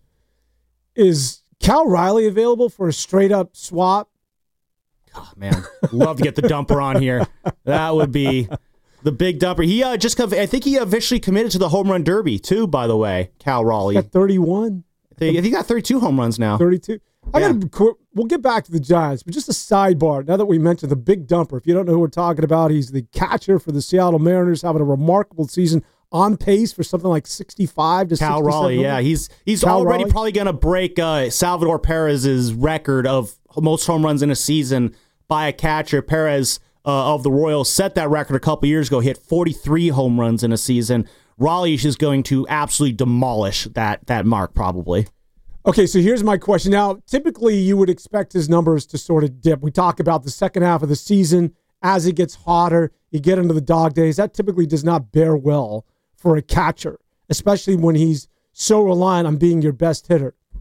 Is Cal Riley available for a straight-up swap? Oh, man, love to get the dumper on here. That would be the big dumper. I think he officially committed to the home run derby, too, by the way, Cal Riley. Got 31. I think he got 32 home runs now. 32. We'll get back to the Giants, but just a sidebar. Now that we mentioned the big dumper, if you don't know who we're talking about, he's the catcher for the Seattle Mariners, having a remarkable season, on pace for something like 65 to 67. Cal Raleigh, yeah. He's already probably going to break Salvador Perez's record of most home runs in a season by a catcher. Perez of the Royals set that record a couple years ago, hit 43 home runs in a season. Raleigh is going to absolutely demolish that mark probably. Okay, so here's my question. Now, typically you would expect his numbers to sort of dip. We talk about the second half of the season. As it gets hotter, you get into the dog days. That typically does not bear well for a catcher, especially when he's so reliant on being your best hitter.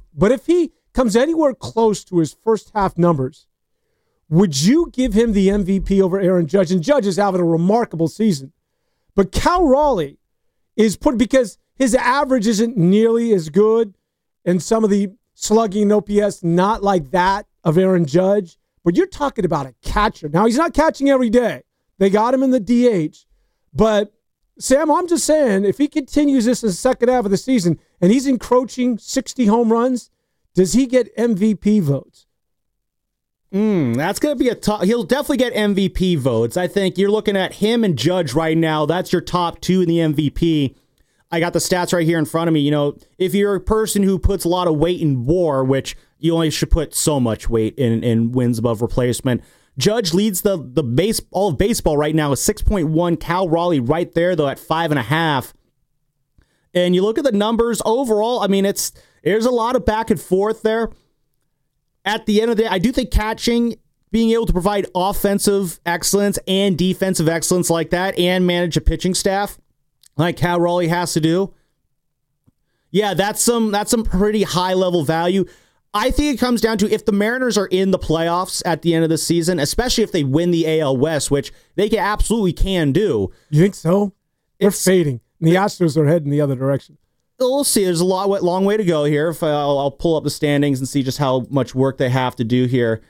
But if he comes anywhere close to his first half numbers, would you give him the MVP over Aaron Judge? And Judge is having a remarkable season. But Cal Raleigh is put, because his average isn't nearly as good, and some of the slugging OPS not like that of Aaron Judge. But you're talking about a catcher. Now, he's not catching every day. They got him in the DH. But, Sam, I'm just saying, if he continues this in the second half of the season and he's encroaching 60 home runs, does he get MVP votes? That's going to be a tough. He'll definitely get MVP votes. I think you're looking at him and Judge right now. That's your top two in the MVP. I got the stats right here in front of me. You know, if you're a person who puts a lot of weight in WAR, which you only should put so much weight in wins above replacement, Judge leads all of baseball right now with 6.1. Cal Raleigh right there, though, at 5.5. And you look at the numbers overall, I mean, there's a lot of back and forth there. At the end of the day, I do think catching, being able to provide offensive excellence and defensive excellence like that and manage a pitching staff like Cal Raleigh has to do, yeah, that's some pretty high-level value. I think it comes down to if the Mariners are in the playoffs at the end of the season, especially if they win the AL West, which they absolutely can do. You think so? They're fading. The Astros are heading the other direction. We'll see. There's a long way to go here. If I'll pull up the standings and see just how much work they have to do here.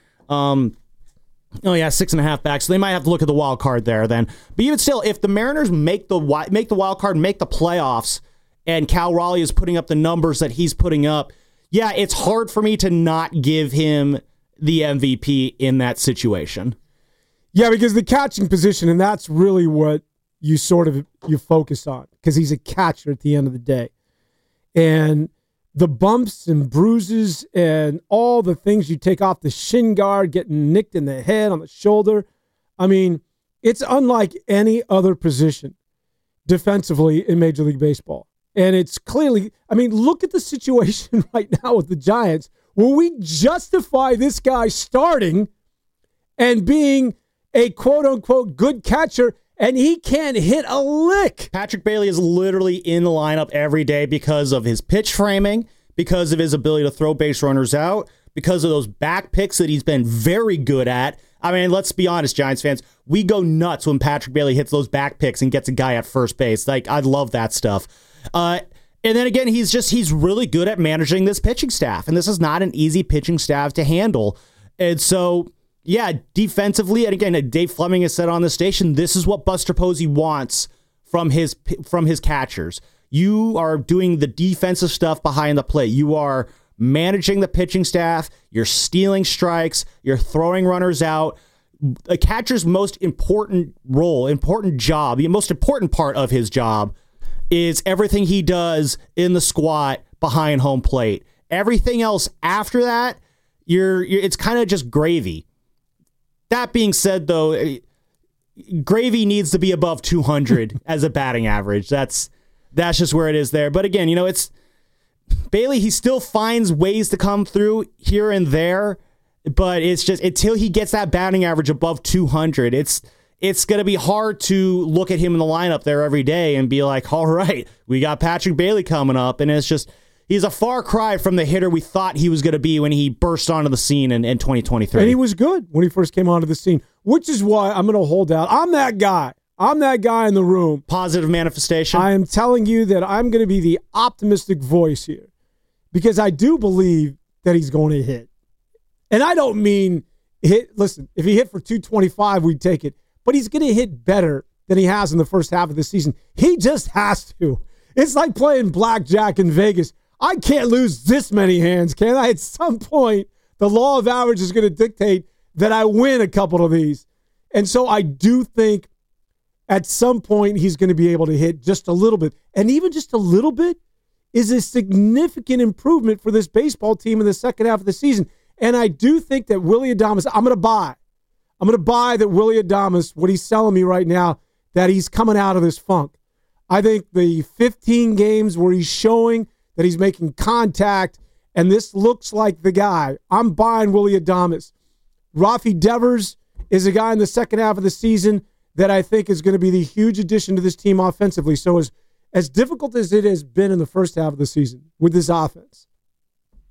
6.5 back. So they might have to look at the wild card there then. But even still, if the Mariners make the wild card, make the playoffs, and Cal Raleigh is putting up the numbers that he's putting up, yeah, it's hard for me to not give him the MVP in that situation. Yeah, because the catching position, and that's really what you focus on, because he's a catcher at the end of the day. And the bumps and bruises and all the things you take off the shin guard, getting nicked in the head, on the shoulder. I mean, it's unlike any other position defensively in Major League Baseball. And it's clearly, I mean, look at the situation right now with the Giants. Will we justify this guy starting and being a quote-unquote good catcher, and he can't hit a lick? Patrick Bailey is literally in the lineup every day because of his pitch framing, because of his ability to throw base runners out, because of those back picks that he's been very good at. I mean, let's be honest, Giants fans, we go nuts when Patrick Bailey hits those back picks and gets a guy at first base. Like, I love that stuff. And then again, he's really good at managing this pitching staff, and this is not an easy pitching staff to handle. And so, yeah, defensively, and again, Dave Fleming has said on the station, this is what Buster Posey wants from his catchers. You are doing the defensive stuff behind the plate. You are managing the pitching staff. You're stealing strikes. You're throwing runners out. A catcher's most important job, the most important part of his job is everything he does in the squat behind home plate. Everything else after that, it's kind of just gravy. That being said, though, gravy needs to be above 200 as a batting average. That's just where it is there. But again, it's Bailey, he still finds ways to come through here and there, but it's just until he gets that batting average above 200, it's going to be hard to look at him in the lineup there every day and be like, all right, we got Patrick Bailey coming up. And it's just, he's a far cry from the hitter we thought he was going to be when he burst onto the scene in 2023. And he was good when he first came onto the scene, which is why I'm going to hold out. I'm that guy in the room. Positive manifestation. I am telling you that I'm going to be the optimistic voice here, because I do believe that he's going to hit. And I don't mean hit. Listen, if he hit for 225, we'd take it. But he's going to hit better than he has in the first half of the season. He just has to. It's like playing blackjack in Vegas. I can't lose this many hands, can I? At some point, the law of average is going to dictate that I win a couple of these. And so I do think at some point he's going to be able to hit just a little bit. And even just a little bit is a significant improvement for this baseball team in the second half of the season. And I do think that Willy Adames, I'm going to buy that Willy Adames, what he's selling me right now, that he's coming out of this funk. I think the 15 games where he's showing that he's making contact, and this looks like the guy. I'm buying Willy Adames. Rafi Devers is a guy in the second half of the season that I think is going to be the huge addition to this team offensively. So as difficult as it has been in the first half of the season with this offense,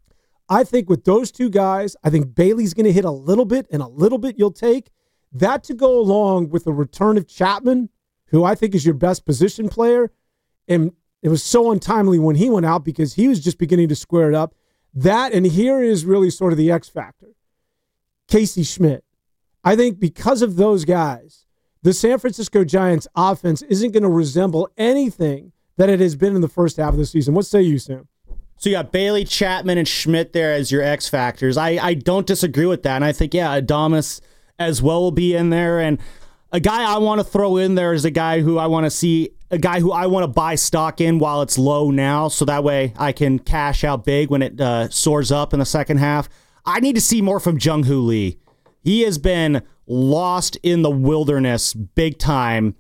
I think with those two guys, I think Bailey's going to hit a little bit, and a little bit you'll take. That to go along with the return of Chapman, who I think is your best position player. And it was so untimely when he went out because he was just beginning to square it up. That, and here is really sort of the X factor. Casey Schmidt. I think because of those guys, the San Francisco Giants offense isn't going to resemble anything that it has been in the first half of the season. What say you, Sam? So you got Bailey, Chapman, and Schmidt there as your X factors. I don't disagree with that. And I think, Adames as well will be in there. And a guy I want to throw in there is a guy who I want to see, a guy who I want to buy stock in while it's low now. So that way I can cash out big when it soars up in the second half. I need to see more from Jung-Hoo Lee. He has been lost in the wilderness big time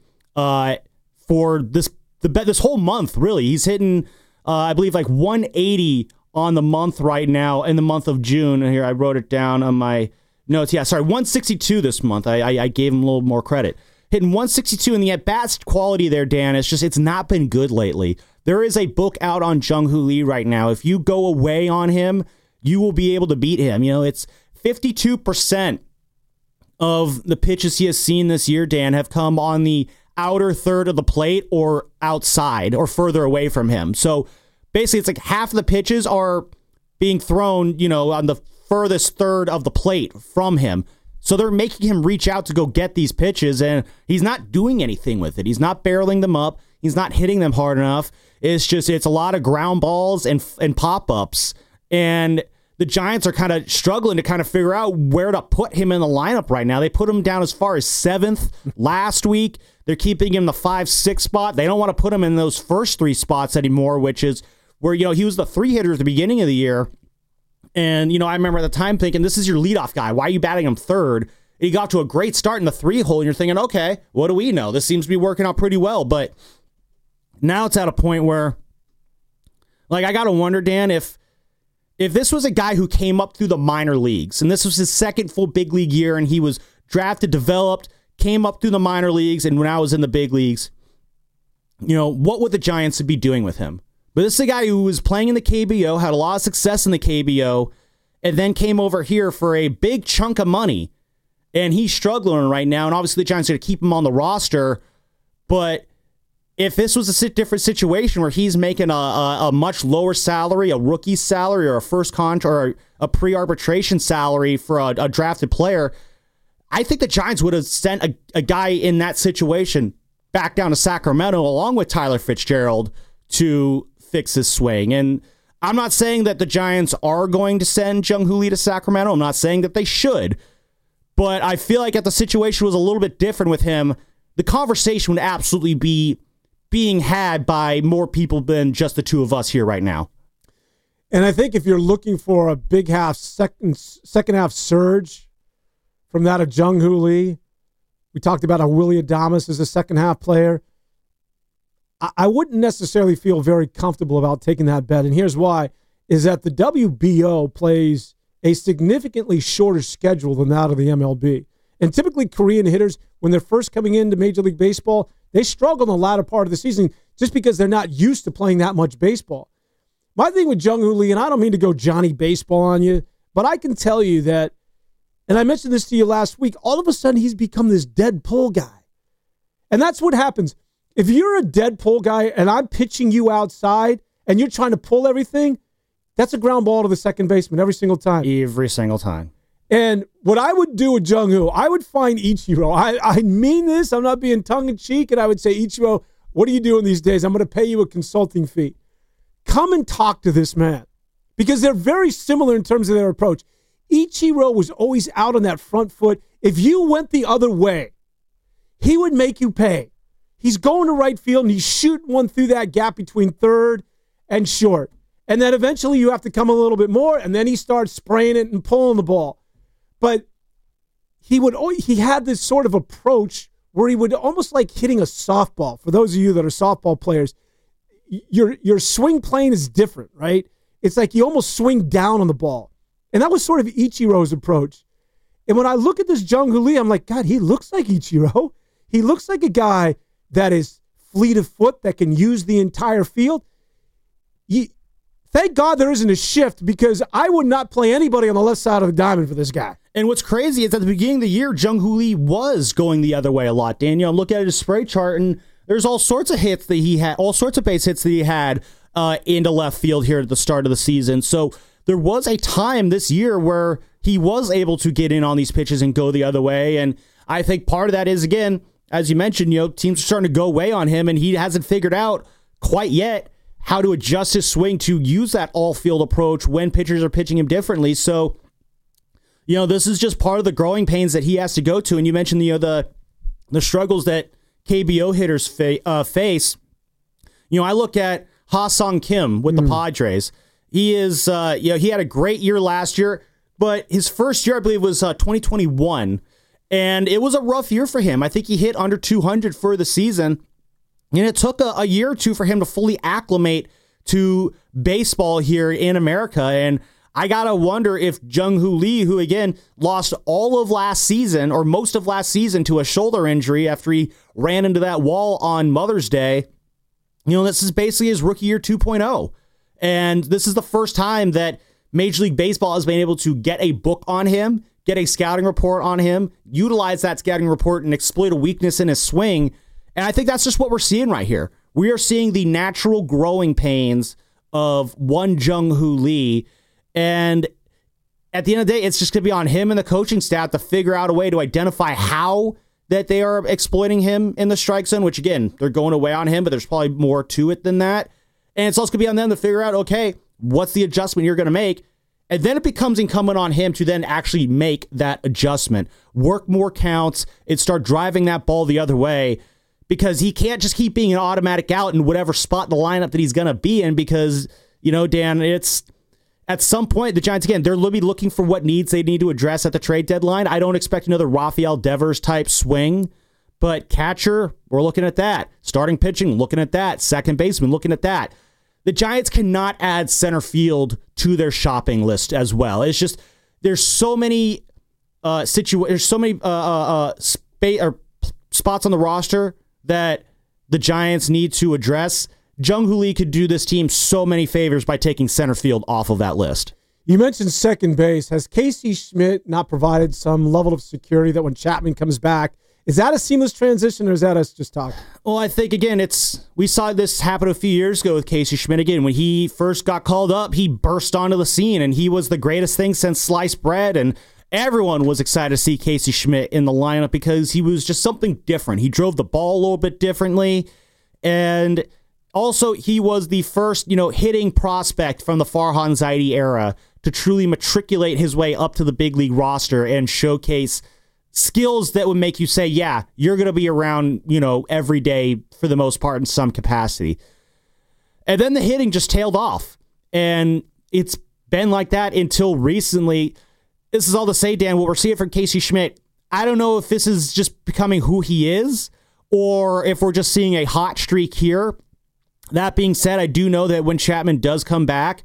for this whole month, really. He's hitting, I believe, like 180 on the month right now in the month of June. And here, I wrote it down on my notes. 162 this month. I gave him a little more credit. Hitting 162, and the at-bats quality there, Dan, it's not been good lately. There is a book out on Jung-Hoo Lee right now. If you go away on him, you will be able to beat him. It's 52% of the pitches he has seen this year, Dan, have come on the outer third of the plate or outside or further away from him. So basically, it's like half of the pitches are being thrown, on the furthest third of the plate from him. So they're making him reach out to go get these pitches, and he's not doing anything with it. He's not barreling them up. He's not hitting them hard enough. It's a lot of ground balls and pop-ups. And the Giants are kind of struggling to kind of figure out where to put him in the lineup right now. They put him down as far as 7th last week. They're keeping him the 5-6 spot. They don't want to put him in those first 3 spots anymore, which is where, he was the 3 hitter at the beginning of the year. And, I remember at the time thinking, this is your leadoff guy. Why are you batting him 3rd? And he got to a great start in the 3-hole, and you're thinking, okay, what do we know? This seems to be working out pretty well. But now it's at a point where, I got to wonder, Dan, if this was a guy who came up through the minor leagues, and this was his second full big league year, and he was drafted, developed, came up through the minor leagues, and when I was in the big leagues, what would the Giants be doing with him? But this is a guy who was playing in the KBO, had a lot of success in the KBO, and then came over here for a big chunk of money, and he's struggling right now, and obviously the Giants are going to keep him on the roster, but if this was a different situation where he's making a much lower salary, a rookie salary, or a first contract, or a pre-arbitration salary for a drafted player, I think the Giants would have sent a guy in that situation back down to Sacramento along with Tyler Fitzgerald to fix his swing. And I'm not saying that the Giants are going to send Jung-Hoo Lee to Sacramento. I'm not saying that they should. But I feel like if the situation was a little bit different with him, the conversation would absolutely be being had by more people than just the two of us here right now. And I think if you're looking for a big second half surge from that of Jung-Hoo Lee, we talked about how Willy Adames is a second half player. I wouldn't necessarily feel very comfortable about taking that bet. And here's why, is that the WBO plays a significantly shorter schedule than that of the MLB. And typically Korean hitters, when they're first coming into Major League Baseball, they struggle in the latter part of the season just because they're not used to playing that much baseball. My thing with Jung-Hoo Lee, and I don't mean to go Johnny Baseball on you, but I can tell you that, and I mentioned this to you last week, all of a sudden he's become this dead pull guy. And that's what happens. If you're a dead pull guy and I'm pitching you outside and you're trying to pull everything, that's a ground ball to the second baseman every single time. Every single time. And what I would do with Jung-Hoo, I would find Ichiro. I mean this. I'm not being tongue-in-cheek. And I would say, Ichiro, what are you doing these days? I'm going to pay you a consulting fee. Come and talk to this man. Because they're very similar in terms of their approach. Ichiro was always out on that front foot. If you went the other way, he would make you pay. He's going to right field, and he's shooting one through that gap between third and short. And then eventually you have to come a little bit more, and then he starts spraying it and pulling the ball. But he had this sort of approach where he would almost like hitting a softball. For those of you that are softball players, your swing plane is different, right? It's like you almost swing down on the ball. And that was sort of Ichiro's approach. And when I look at this Jung-Hoo Lee, I'm like, God, he looks like Ichiro. He looks like a guy that is fleet of foot, that can use the entire field. thank God there isn't a shift, because I would not play anybody on the left side of the diamond for this guy. And what's crazy is at the beginning of the year, Jung-Hoo Lee was going the other way a lot, Daniel. I'm looking at his spray chart, and there's all sorts of hits that he had, all sorts of base hits that he had into left field here at the start of the season. So there was a time this year where he was able to get in on these pitches and go the other way. And I think part of that is, again, as you mentioned, teams are starting to go away on him, and he hasn't figured out quite yet how to adjust his swing to use that all-field approach when pitchers are pitching him differently. So, this is just part of the growing pains that he has to go to. And you mentioned, the struggles that KBO hitters face. I look at Ha-Sung Kim with the Padres. He is, he had a great year last year, but his first year, I believe, was 2021. And it was a rough year for him. I think he hit under 200 for the season. And it took a year or two for him to fully acclimate to baseball here in America. And I got to wonder if Jung-Hoo Lee, who, again, lost all of last season or most of last season to a shoulder injury after he ran into that wall on Mother's Day, this is basically his rookie year 2.0. And this is the first time that Major League Baseball has been able to get a book on him, get a scouting report on him, utilize that scouting report and exploit a weakness in his swing. And I think that's just what we're seeing right here. We are seeing the natural growing pains of one Jung-Hoo Lee. And at the end of the day, it's just going to be on him and the coaching staff to figure out a way to identify how that they are exploiting him in the strike zone, which, again, they're going away on him, but there's probably more to it than that. And it's also going to be on them to figure out, okay, what's the adjustment you're going to make? And then it becomes incumbent on him to then actually make that adjustment, work more counts, and start driving that ball the other way, because he can't just keep being an automatic out in whatever spot in the lineup that he's going to be in, because, Dan, it's at some point, the Giants, again, they're looking for what needs they need to address at the trade deadline. I don't expect another Rafael Devers type swing, but catcher, we're looking at that. Starting pitching, looking at that. Second baseman, looking at that. The Giants cannot add center field to their shopping list as well. It's just, there's so many spots on the roster that the Giants need to address. Jung-Hoo Lee could do this team so many favors by taking center field off of that list. You mentioned second base. Has Casey Schmidt not provided some level of security that when Chapman comes back, is that a seamless transition, or is that us just talking? Well, I think, again, we saw this happen a few years ago with Casey Schmidt. Again, when he first got called up, he burst onto the scene, and he was the greatest thing since sliced bread, and everyone was excited to see Casey Schmidt in the lineup because he was just something different. He drove the ball a little bit differently, and also he was the first, hitting prospect from the Farhan Zaidi era to truly matriculate his way up to the big league roster and showcase skills that would make you say, yeah, you're going to be around, every day for the most part in some capacity. And then the hitting just tailed off. And it's been like that until recently. This is all to say, Dan, what we're seeing from Casey Schmidt, I don't know if this is just becoming who he is or if we're just seeing a hot streak here. That being said, I do know that when Chapman does come back,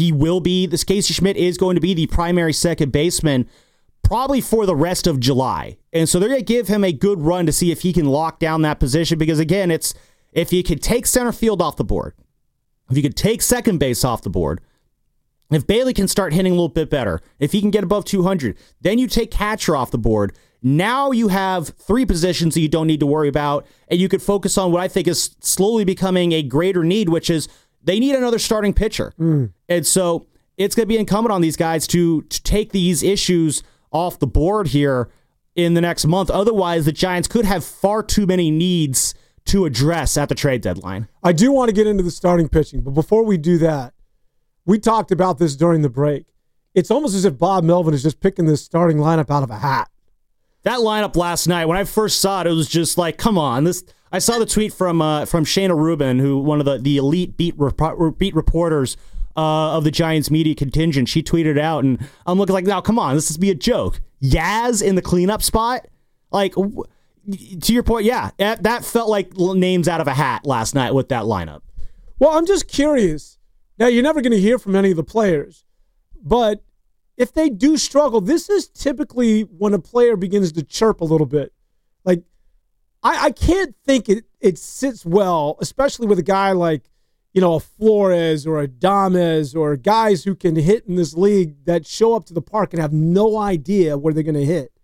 Casey Schmidt is going to be the primary second baseman probably for the rest of July. And so they're going to give him a good run to see if he can lock down that position, because, again, it's if you could take center field off the board, if you could take second base off the board, if Bailey can start hitting a little bit better, if he can get above 200, then you take catcher off the board. Now you have three positions that you don't need to worry about, and you could focus on what I think is slowly becoming a greater need, which is they need another starting pitcher. And so it's going to be incumbent on these guys to take these issues off the board here in the next month. Otherwise, the Giants could have far too many needs to address at the trade deadline. I do want to get into the starting pitching, but before we do that, we talked about this during the break. It's almost as if Bob Melvin is just picking this starting lineup out of a hat. That lineup last night, when I first saw it, it was just like, come on. I saw the tweet from Shayna Rubin, who one of the elite beat reporters of the Giants media contingent. She tweeted out, and I'm looking like, now, come on, this is be a joke. Yaz in the cleanup spot? Like, to your point, yeah, that felt like names out of a hat last night with that lineup. Well, I'm just curious. Now, you're never going to hear from any of the players, but if they do struggle, this is typically when a player begins to chirp a little bit. Like, I can't think it sits well, especially with a guy like, a Flores or a Adames or guys who can hit in this league that show up to the park and have no idea where they're going to hit.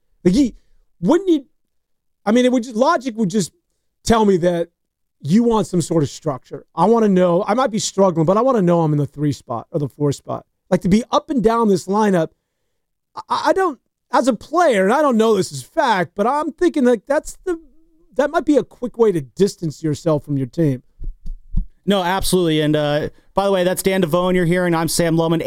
Logic would just tell me that you want some sort of structure. I want to know. I might be struggling, but I want to know I'm in the 3 spot or the 4 spot. Like, to be up and down this lineup, I don't, as a player, and I don't know this is fact, but I'm thinking like that might be a quick way to distance yourself from your team. No, absolutely. And by the way, that's Dan Devone you're hearing. I'm Sam Lohman.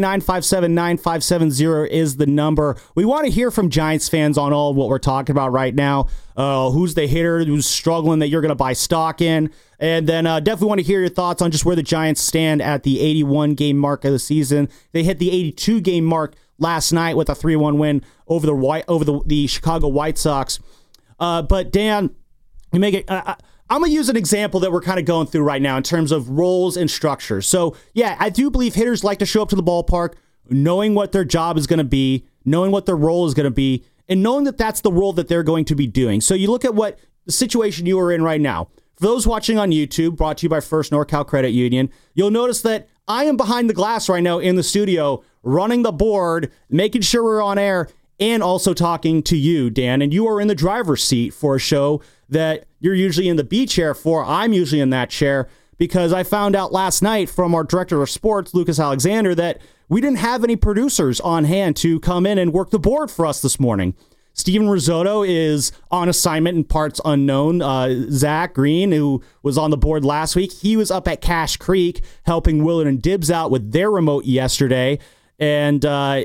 888-957-9570 is the number. We want to hear from Giants fans on all of what we're talking about right now. Who's the hitter who's struggling that you're going to buy stock in? And then definitely want to hear your thoughts on just where the Giants stand at the 81-game mark of the season. They hit the 82-game mark last night with a 3-1 win over the Chicago White Sox. But Dan, you make it... I'm going to use an example that we're kind of going through right now in terms of roles and structure. So, yeah, I do believe hitters like to show up to the ballpark knowing what their job is going to be, knowing what their role is going to be, and knowing that that's the role that they're going to be doing. So you look at what the situation you are in right now. For those watching on YouTube, brought to you by First NorCal Credit Union, you'll notice that I am behind the glass right now in the studio, running the board, making sure we're on air, and also talking to you, Dan. And you are in the driver's seat for a show that you're usually in the B chair for. I'm usually in that chair because I found out last night from our director of sports, Lucas Alexander, that we didn't have any producers on hand to come in and work the board for us this morning. Steven Risotto is on assignment in parts unknown. Zach Green, who was on the board last week, he was up at Cache Creek helping Willard and Dibbs out with their remote yesterday. And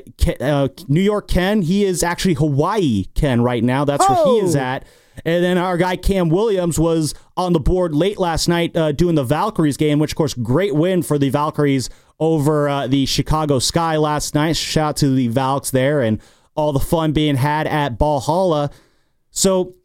New York Ken, he is actually Hawaii Ken right now. That's where he is at. And then our guy Cam Williams was on the board late last night doing the Valkyries game, which, of course, great win for the Valkyries over the Chicago Sky last night. Shout out to the Valks there and all the fun being had at Valhalla. So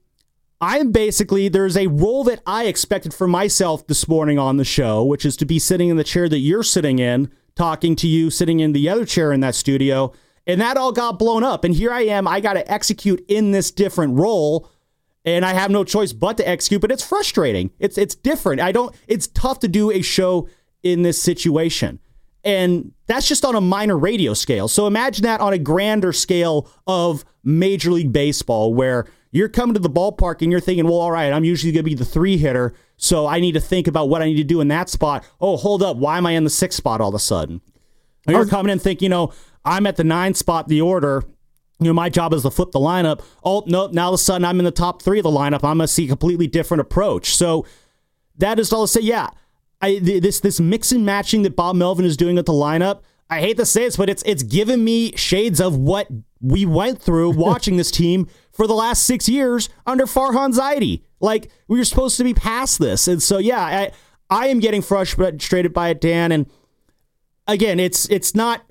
there's a role that I expected for myself this morning on the show, which is to be sitting in the chair that you're sitting in, talking to you, sitting in the other chair in that studio. And that all got blown up. And here I am. I got to execute in this different role. And I have no choice but to execute, but it's frustrating. It's different. It's tough to do a show in this situation. And that's just on a minor radio scale. So imagine that on a grander scale of Major League Baseball, where you're coming to the ballpark and you're thinking, well, all right, I'm usually going to be the 3 hitter, so I need to think about what I need to do in that spot. Oh, hold up. Why am I in the 6th spot all of a sudden? And you're coming in thinking, I'm at the 9th spot, the order. My job is to flip the lineup. Oh, no, now all of a sudden I'm in the top 3 of the lineup. I'm going to see a completely different approach. So that is all to say, yeah, this mix and matching that Bob Melvin is doing with the lineup, I hate to say this, but it's given me shades of what we went through watching this team for the last 6 years under Farhan Zaidi. Like, we were supposed to be past this. And so, yeah, I am getting frustrated by it, Dan. And again, it's not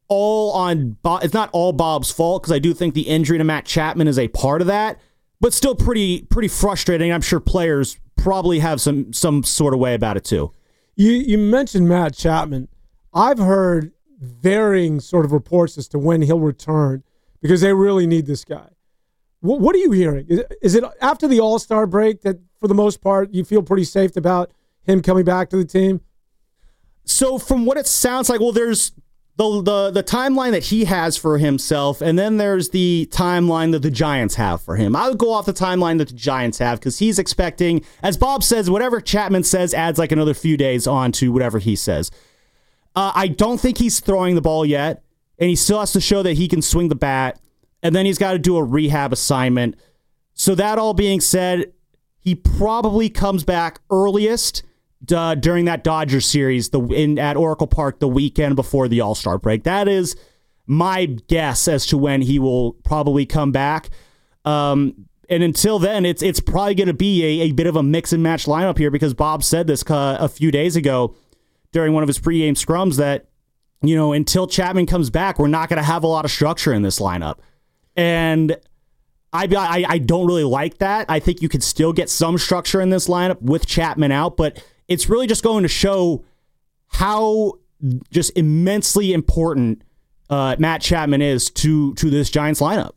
all Bob's fault, because I do think the injury to Matt Chapman is a part of that, but still pretty frustrating. I'm sure players probably have some sort of way about it too. You mentioned Matt Chapman. I've heard varying sort of reports as to when he'll return, because they really need this guy. What are you hearing? Is it after the All-Star break that, for the most part, you feel pretty safe about him coming back to the team? So from what it sounds like, well, there's the timeline that he has for himself, and then there's the timeline that the Giants have for him. I would go off the timeline that the Giants have, because he's expecting, as Bob says, whatever Chapman says adds like another few days on to whatever he says. I don't think he's throwing the ball yet, and he still has to show that he can swing the bat, and then he's got to do a rehab assignment. So that all being said, he probably comes back earliest during that Dodgers series at Oracle Park the weekend before the All-Star break. That is my guess as to when he will probably come back. And until then, it's probably going to be a bit of a mix and match lineup here, because Bob said this a few days ago during one of his pregame scrums that, until Chapman comes back, we're not going to have a lot of structure in this lineup. And I don't really like that. I think you could still get some structure in this lineup with Chapman out, but it's really just going to show how just immensely important Matt Chapman is to this Giants lineup.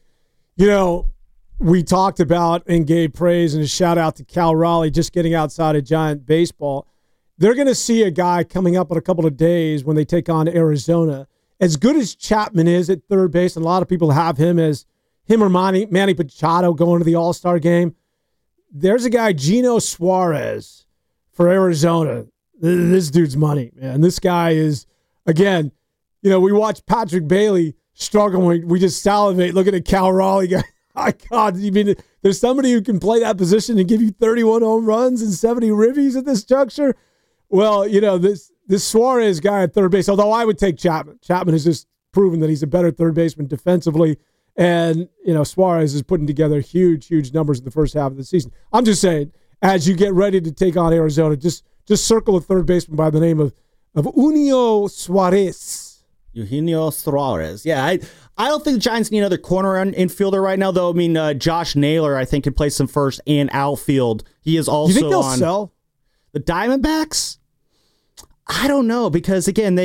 We talked about and gave praise and a shout out to Cal Raleigh just getting outside of Giant baseball. they're going to see a guy coming up in a couple of days when they take on Arizona. As good as Chapman is at third base, and a lot of people have him or Manny Machado going to the All-Star game, there's a guy, Geno Suarez, for Arizona. This dude's money, man. This guy is, again, we watch Patrick Bailey struggle. We just salivate looking at Cal Raleigh. My God, there's somebody who can play that position and give you 31 home runs and 70 ribbies at this juncture. Well, this Suarez guy at third base, although I would take Chapman. Chapman has just proven that he's a better third baseman defensively. And, Suarez is putting together huge, huge numbers in the first half of the season. I'm just saying, as you get ready to take on Arizona, just circle a third baseman by the name of Eugenio Suarez. Eugenio Suarez. Yeah, I don't think the Giants need another corner infielder right now, though. I mean, Josh Naylor, I think, can play some first and outfield. He is also. You think they'll sell the Diamondbacks? I don't know, because again,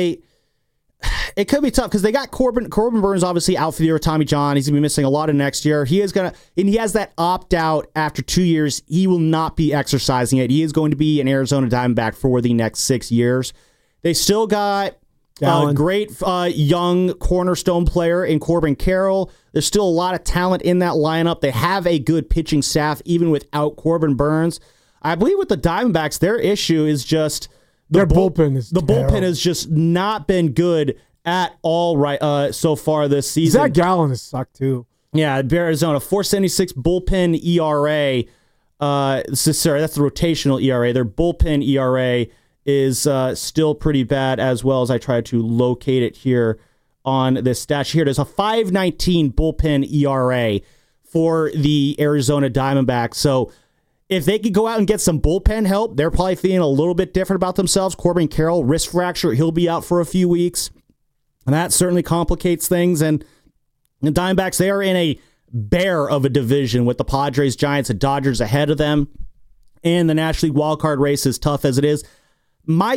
it could be tough because they got Corbin Burns, obviously out for the year with Tommy John. He's gonna be missing a lot of next year. He has that opt out after 2 years. He will not be exercising it. He is going to be an Arizona Diamondback for the next 6 years. They still got a great young cornerstone player in Corbin Carroll. There's still a lot of talent in that lineup. They have a good pitching staff even without Corbin Burns. I believe with the Diamondbacks, their issue is just their bullpen is terrible. Bullpen has just not been good at all so far this season. Zach Gallen has sucked too. Yeah, Arizona, 4.76 bullpen ERA. That's the rotational ERA. Their bullpen ERA is still pretty bad, as well as I try to locate it here on this stat sheet. Here it is, a 5.19 bullpen ERA for the Arizona Diamondbacks. So if they could go out and get some bullpen help, they're probably feeling a little bit different about themselves. Corbin Carroll, wrist fracture, he'll be out for a few weeks. And that certainly complicates things. And the Diamondbacks, they are in a bear of a division with the Padres, Giants, and Dodgers ahead of them. And the National League wildcard race, as tough as it is, I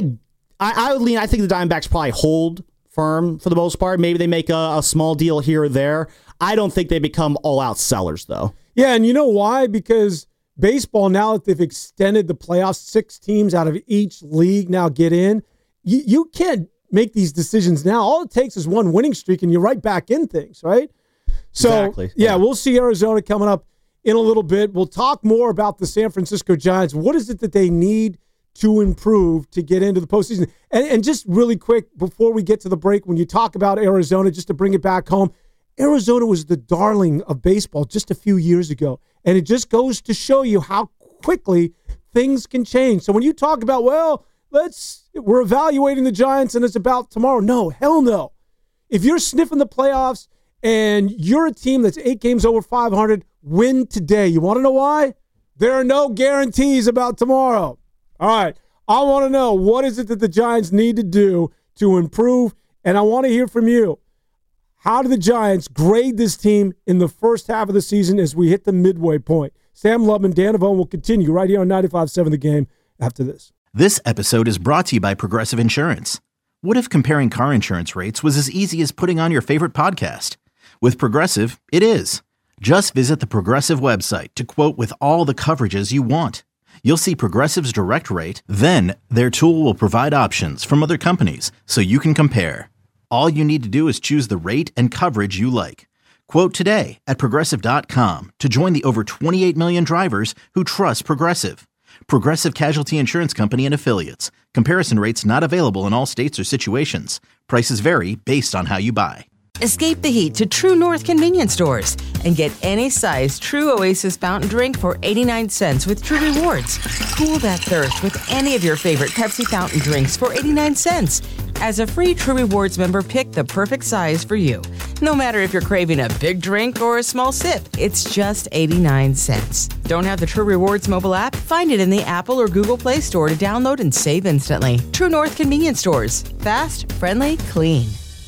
think the Diamondbacks probably hold firm for the most part. Maybe they make a small deal here or there. I don't think they become all-out sellers, though. Yeah, and you know why? Because baseball, now that they've extended the playoffs, 6 teams out of each league now get in. You can't make these decisions now. All it takes is one winning streak, and you're right back in things, right? So, exactly. Yeah, we'll see Arizona coming up in a little bit. We'll talk more about the San Francisco Giants. What is it that they need to improve to get into the postseason? And just really quick, before we get to the break, when you talk about Arizona, just to bring it back home, Arizona was the darling of baseball just a few years ago. And it just goes to show you how quickly things can change. So when you talk about, we're evaluating the Giants and it's about tomorrow. No, hell no. If you're sniffing the playoffs and you're a team that's 8 games over 500, win today. You want to know why? There are no guarantees about tomorrow. All right. I want to know, what is it that the Giants need to do to improve? And I want to hear from you. How do the Giants grade this team in the first half of the season as we hit the midway point? Sam Lubman, Dan Avone will continue right here on 95.7 The Game after this. This episode is brought to you by Progressive Insurance. What if comparing car insurance rates was as easy as putting on your favorite podcast? With Progressive, it is. Just visit the Progressive website to quote with all the coverages you want. You'll see Progressive's direct rate, then their tool will provide options from other companies so you can compare. All you need to do is choose the rate and coverage you like. Quote today at Progressive.com to join the over 28 million drivers who trust Progressive. Progressive Casualty Insurance Company and Affiliates. Comparison rates not available in all states or situations. Prices vary based on how you buy. Escape the heat to True North convenience stores and get any size True Oasis fountain drink for 89 cents with True Rewards. Cool that thirst with any of your favorite Pepsi fountain drinks for 89 cents. As a free True Rewards member, pick the perfect size for you. No matter if you're craving a big drink or a small sip, it's just 89 cents. Don't have the True Rewards mobile app? Find it in the Apple or Google Play Store to download and save instantly. True North convenience stores. Fast, friendly, clean.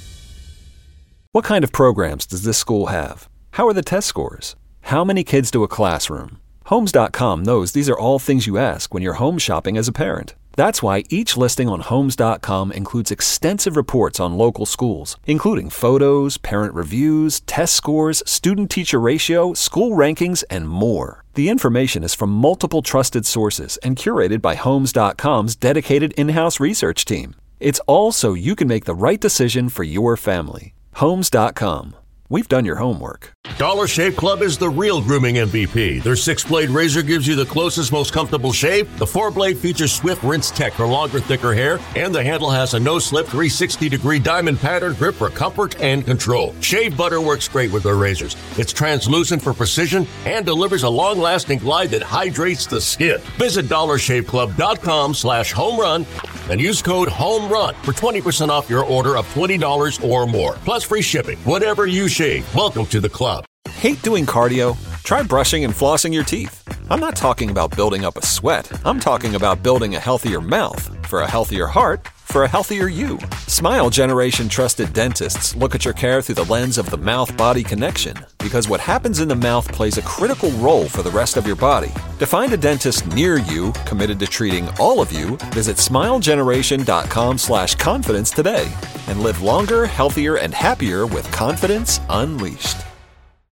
What kind of programs does this school have? How are the test scores? How many kids to a classroom? Homes.com knows these are all things you ask when you're home shopping as a parent. That's why each listing on Homes.com includes extensive reports on local schools, including photos, parent reviews, test scores, student-teacher ratio, school rankings, and more. The information is from multiple trusted sources and curated by Homes.com's dedicated in-house research team. It's all so you can make the right decision for your family. Homes.com. We've done your homework. Dollar Shave Club is the real grooming MVP. Their 6-blade razor gives you the closest, most comfortable shave. The 4-blade features Swift Rinse Tech for longer, thicker hair. And the handle has a no-slip 360-degree diamond pattern grip for comfort and control. Shave butter works great with their razors. It's translucent for precision and delivers a long-lasting glide that hydrates the skin. Visit DollarShaveClub.com/homerun and use code HOMERUN for 20% off your order of $20 or more. Plus free shipping. Whatever you shave, welcome to the club. Hate doing cardio? Try brushing and flossing your teeth. I'm not talking about building up a sweat. I'm talking about building a healthier mouth for a healthier heart for a healthier you. Smile Generation trusted dentists look at your care through the lens of the mouth-body connection, because what happens in the mouth plays a critical role for the rest of your body. To find a dentist near you committed to treating all of you, visit smilegeneration.com/confidence today and live longer, healthier, and happier with confidence unleashed.